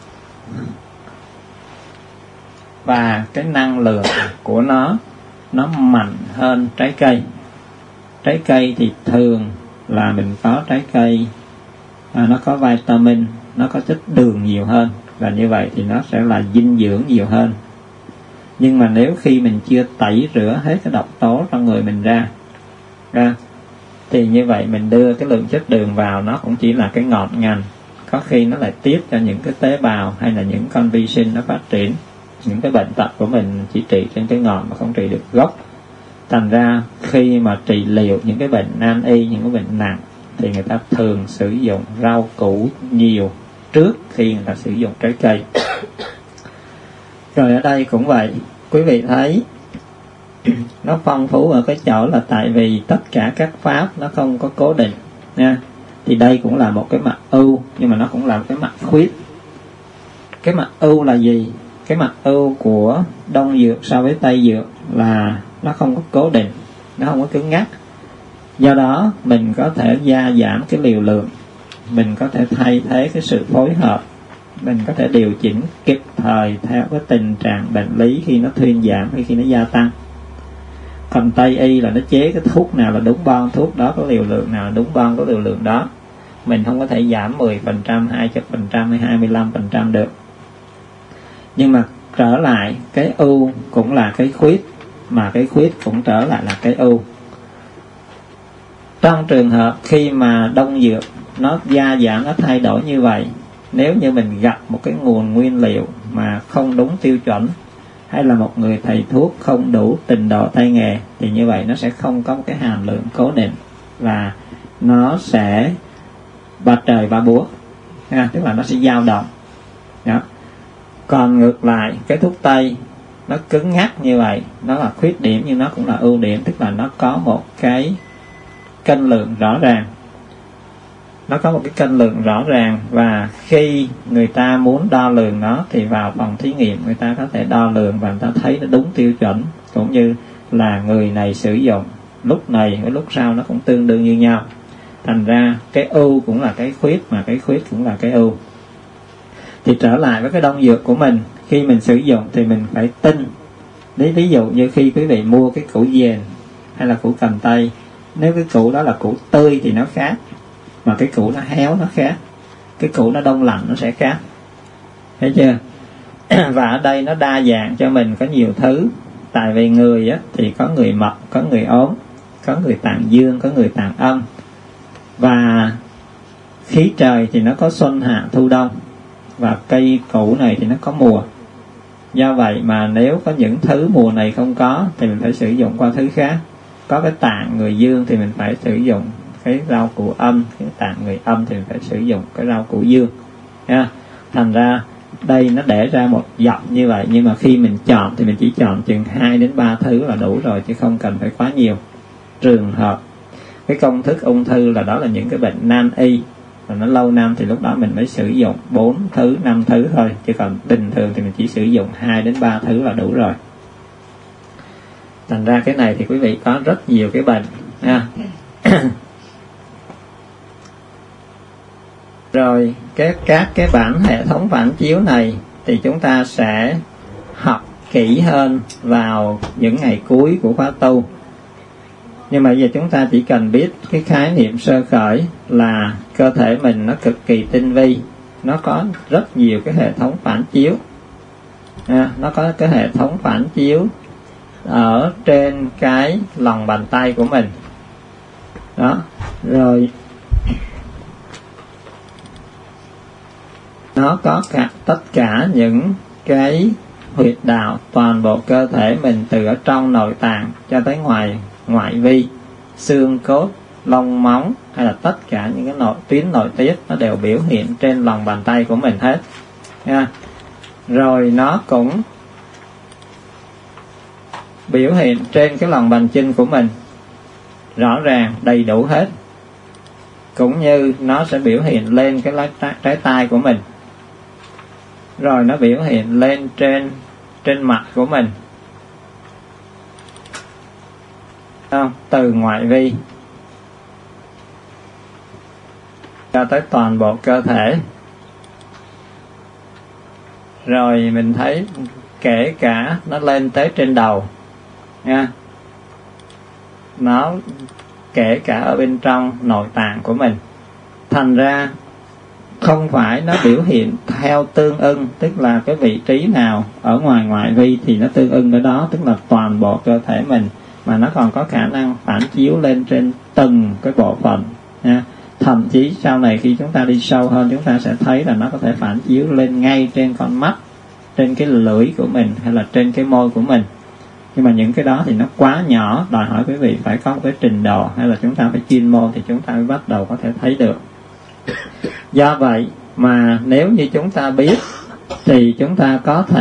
và cái năng lượng của nó mạnh hơn trái cây. Trái cây thì thường là mình có trái cây nó có vitamin, nó có chất đường nhiều hơn, và như vậy thì nó sẽ là dinh dưỡng nhiều hơn. Nhưng mà nếu khi mình chưa tẩy rửa hết cái độc tố trong người mình ra thì như vậy mình đưa cái lượng chất đường vào, nó cũng chỉ là cái ngọn ngành, có khi nó lại tiếp cho những cái tế bào hay là những con vi sinh nó phát triển. Những cái bệnh tật của mình chỉ trị trên cái ngọn mà không trị được gốc. Thành ra khi mà trị liệu những cái bệnh nan y, những cái bệnh nặng, thì người ta thường sử dụng rau củ nhiều trước khi người ta sử dụng trái cây. Rồi ở đây cũng vậy, quý vị thấy nó phong phú ở cái chỗ là tại vì tất cả các pháp nó không có cố định nha. Thì đây cũng là một cái mặt ưu, nhưng mà nó cũng là một cái mặt khuyết. Cái mặt ưu là gì? Cái mặt ưu của đông dược so với tây dược là nó không có cố định, nó không có cứng nhắc. Do đó mình có thể gia giảm cái liều lượng, mình có thể thay thế cái sự phối hợp, mình có thể điều chỉnh kịp thời theo cái tình trạng bệnh lý khi nó thuyên giảm hay khi nó gia tăng. Còn Tây y là nó chế cái thuốc nào là đúng bon thuốc đó, có liều lượng nào là đúng bon có liều lượng đó. Mình không có thể giảm 10%, 20% hay 25% được. Nhưng mà trở lại, cái ưu cũng là cái khuyết, mà cái khuyết cũng trở lại là cái ưu. Trong trường hợp khi mà đông dược nó gia giảm, nó thay đổi như vậy, nếu như mình gặp một cái nguồn nguyên liệu mà không đúng tiêu chuẩn, hay là một người thầy thuốc không đủ trình độ tay nghề, thì như vậy nó sẽ không có một cái hàm lượng cố định, và nó sẽ ba trời ba búa. tức là nó sẽ dao động đó. Còn ngược lại cái thuốc tây nó cứng ngắc như vậy, nó là khuyết điểm nhưng nó cũng là ưu điểm, tức là nó có một cái cân lượng rõ ràng, và khi người ta muốn đo lường nó thì vào phòng thí nghiệm người ta có thể đo lường và người ta thấy nó đúng tiêu chuẩn, cũng như là người này sử dụng lúc này với lúc sau nó cũng tương đương như nhau. Thành ra cái ưu cũng là cái khuyết, mà cái khuyết cũng là cái ưu. Thì trở lại với cái đông dược của mình, khi mình sử dụng thì mình phải tin. Ví dụ như khi quý vị mua cái củ dền hay là củ cầm tây, nếu cái củ đó là củ tươi thì nó khác, mà cái củ nó héo nó khác, cái củ nó đông lạnh nó sẽ khác, thấy chưa? Và ở đây nó đa dạng cho mình có nhiều thứ. Tại vì người á, thì có người mập, có người ốm, có người tạng dương, có người tạng âm, và khí trời thì nó có xuân hạ thu đông, và cây củ này thì nó có mùa. Do vậy mà nếu có những thứ mùa này không có thì mình phải sử dụng qua thứ khác. Có cái tạng người dương thì mình phải sử dụng cái rau củ âm, cái tạng người âm thì mình phải sử dụng cái rau củ dương nha. Thành ra đây nó để ra một dọc như vậy, nhưng mà khi mình chọn thì mình chỉ chọn chừng 2 đến 3 thứ là đủ rồi, chứ không cần phải quá nhiều. Trường hợp cái công thức ung thư là đó là những cái bệnh nan y và nó lâu năm thì lúc đó mình mới sử dụng 4 thứ, 5 thứ thôi, chứ còn bình thường thì mình chỉ sử dụng 2 đến 3 thứ là đủ rồi. Thành ra cái này thì quý vị có rất nhiều cái bệnh nha. Rồi các cái bản hệ thống phản chiếu này thì chúng ta sẽ học kỹ hơn vào những ngày cuối của khóa tu. Nhưng mà giờ chúng ta chỉ cần biết cái khái niệm sơ khởi là cơ thể mình nó cực kỳ tinh vi, nó có rất nhiều cái hệ thống phản chiếu. Nó có cái hệ thống phản chiếu ở trên cái lòng bàn tay của mình đó. Rồi nó có tất cả những cái huyệt đạo toàn bộ cơ thể mình, từ ở trong nội tạng cho tới ngoại vi, xương cốt, lông móng, hay là tất cả những cái tuyến nội tiết nó đều biểu hiện trên lòng bàn tay của mình hết nha. Rồi nó cũng biểu hiện trên cái lòng bàn chân của mình rõ ràng đầy đủ hết, cũng như nó sẽ biểu hiện lên cái trái tay của mình, rồi nó biểu hiện lên trên mặt của mình, từ ngoại vi cho tới toàn bộ cơ thể. Rồi mình thấy kể cả nó lên tới trên đầu nha, nó kể cả ở bên trong nội tạng của mình. Thành ra không phải nó biểu hiện theo tương ưng, tức là cái vị trí nào ở ngoại vi thì nó tương ưng ở đó, tức là toàn bộ cơ thể mình, mà nó còn có khả năng phản chiếu lên trên từng cái bộ phận nha. Thậm chí sau này khi chúng ta đi sâu hơn, chúng ta sẽ thấy là nó có thể phản chiếu lên ngay trên con mắt, trên cái lưỡi của mình, hay là trên cái môi của mình. Nhưng mà những cái đó thì nó quá nhỏ, đòi hỏi quý vị phải có một cái trình độ, hay là chúng ta phải chuyên môn thì chúng ta mới bắt đầu có thể thấy được. Do vậy mà nếu như chúng ta biết thì chúng ta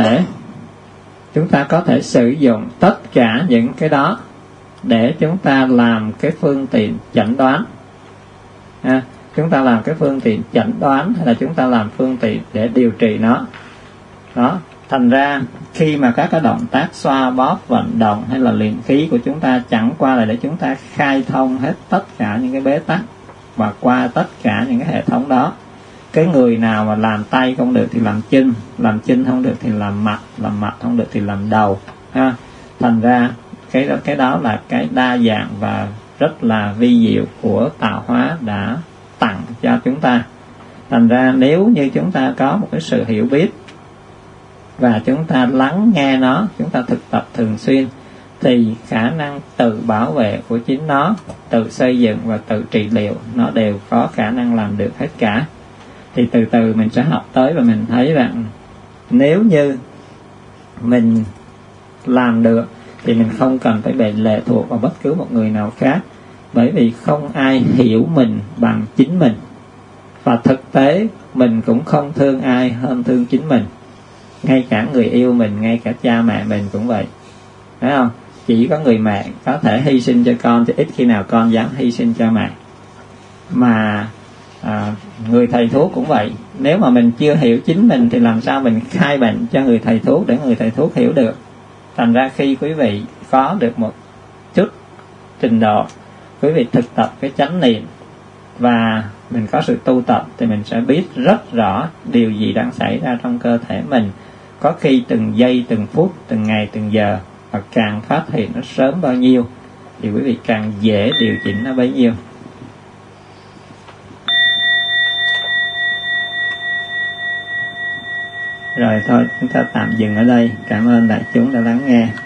có thể sử dụng tất cả những cái đó để chúng ta làm cái phương tiện chẩn đoán. Chúng ta làm cái phương tiện chẩn đoán, hay là chúng ta làm phương tiện để điều trị nó. Đó, thành ra khi mà các cái động tác xoa bóp, vận động hay là luyện khí của chúng ta chẳng qua là để chúng ta khai thông hết tất cả những cái bế tắc và qua tất cả những cái hệ thống đó. Cái người nào mà làm tay không được thì làm chân không được thì làm mặt không được thì làm đầu ha. Thành ra cái đó là cái đa dạng và rất là vi diệu của tạo hóa đã tặng cho chúng ta. Thành ra nếu như chúng ta có một cái sự hiểu biết và chúng ta lắng nghe nó, chúng ta thực tập thường xuyên, thì khả năng tự bảo vệ của chính nó, tự xây dựng và tự trị liệu, nó đều có khả năng làm được hết cả. Thì từ từ mình sẽ học tới và mình thấy rằng nếu như mình làm được thì mình không cần phải bị lệ thuộc vào bất cứ một người nào khác, bởi vì không ai hiểu mình bằng chính mình. Và thực tế mình cũng không thương ai hơn thương chính mình. Ngay cả người yêu mình, ngay cả cha mẹ mình cũng vậy, phải không? Chỉ có người mẹ có thể hy sinh cho con, thì ít khi nào con dám hy sinh cho mẹ. Mà người thầy thuốc cũng vậy. Nếu mà mình chưa hiểu chính mình thì làm sao mình khai bệnh cho người thầy thuốc để người thầy thuốc hiểu được. Thành ra khi quý vị có được một chút trình độ, quý vị thực tập cái chánh niệm và mình có sự tu tập, thì mình sẽ biết rất rõ điều gì đang xảy ra trong cơ thể mình, có khi từng giây, từng phút, từng ngày, từng giờ. Và càng phát hiện nó sớm bao nhiêu thì quý vị càng dễ điều chỉnh nó bấy nhiêu. Rồi thôi, chúng ta tạm dừng ở đây. Cảm ơn đại chúng đã lắng nghe.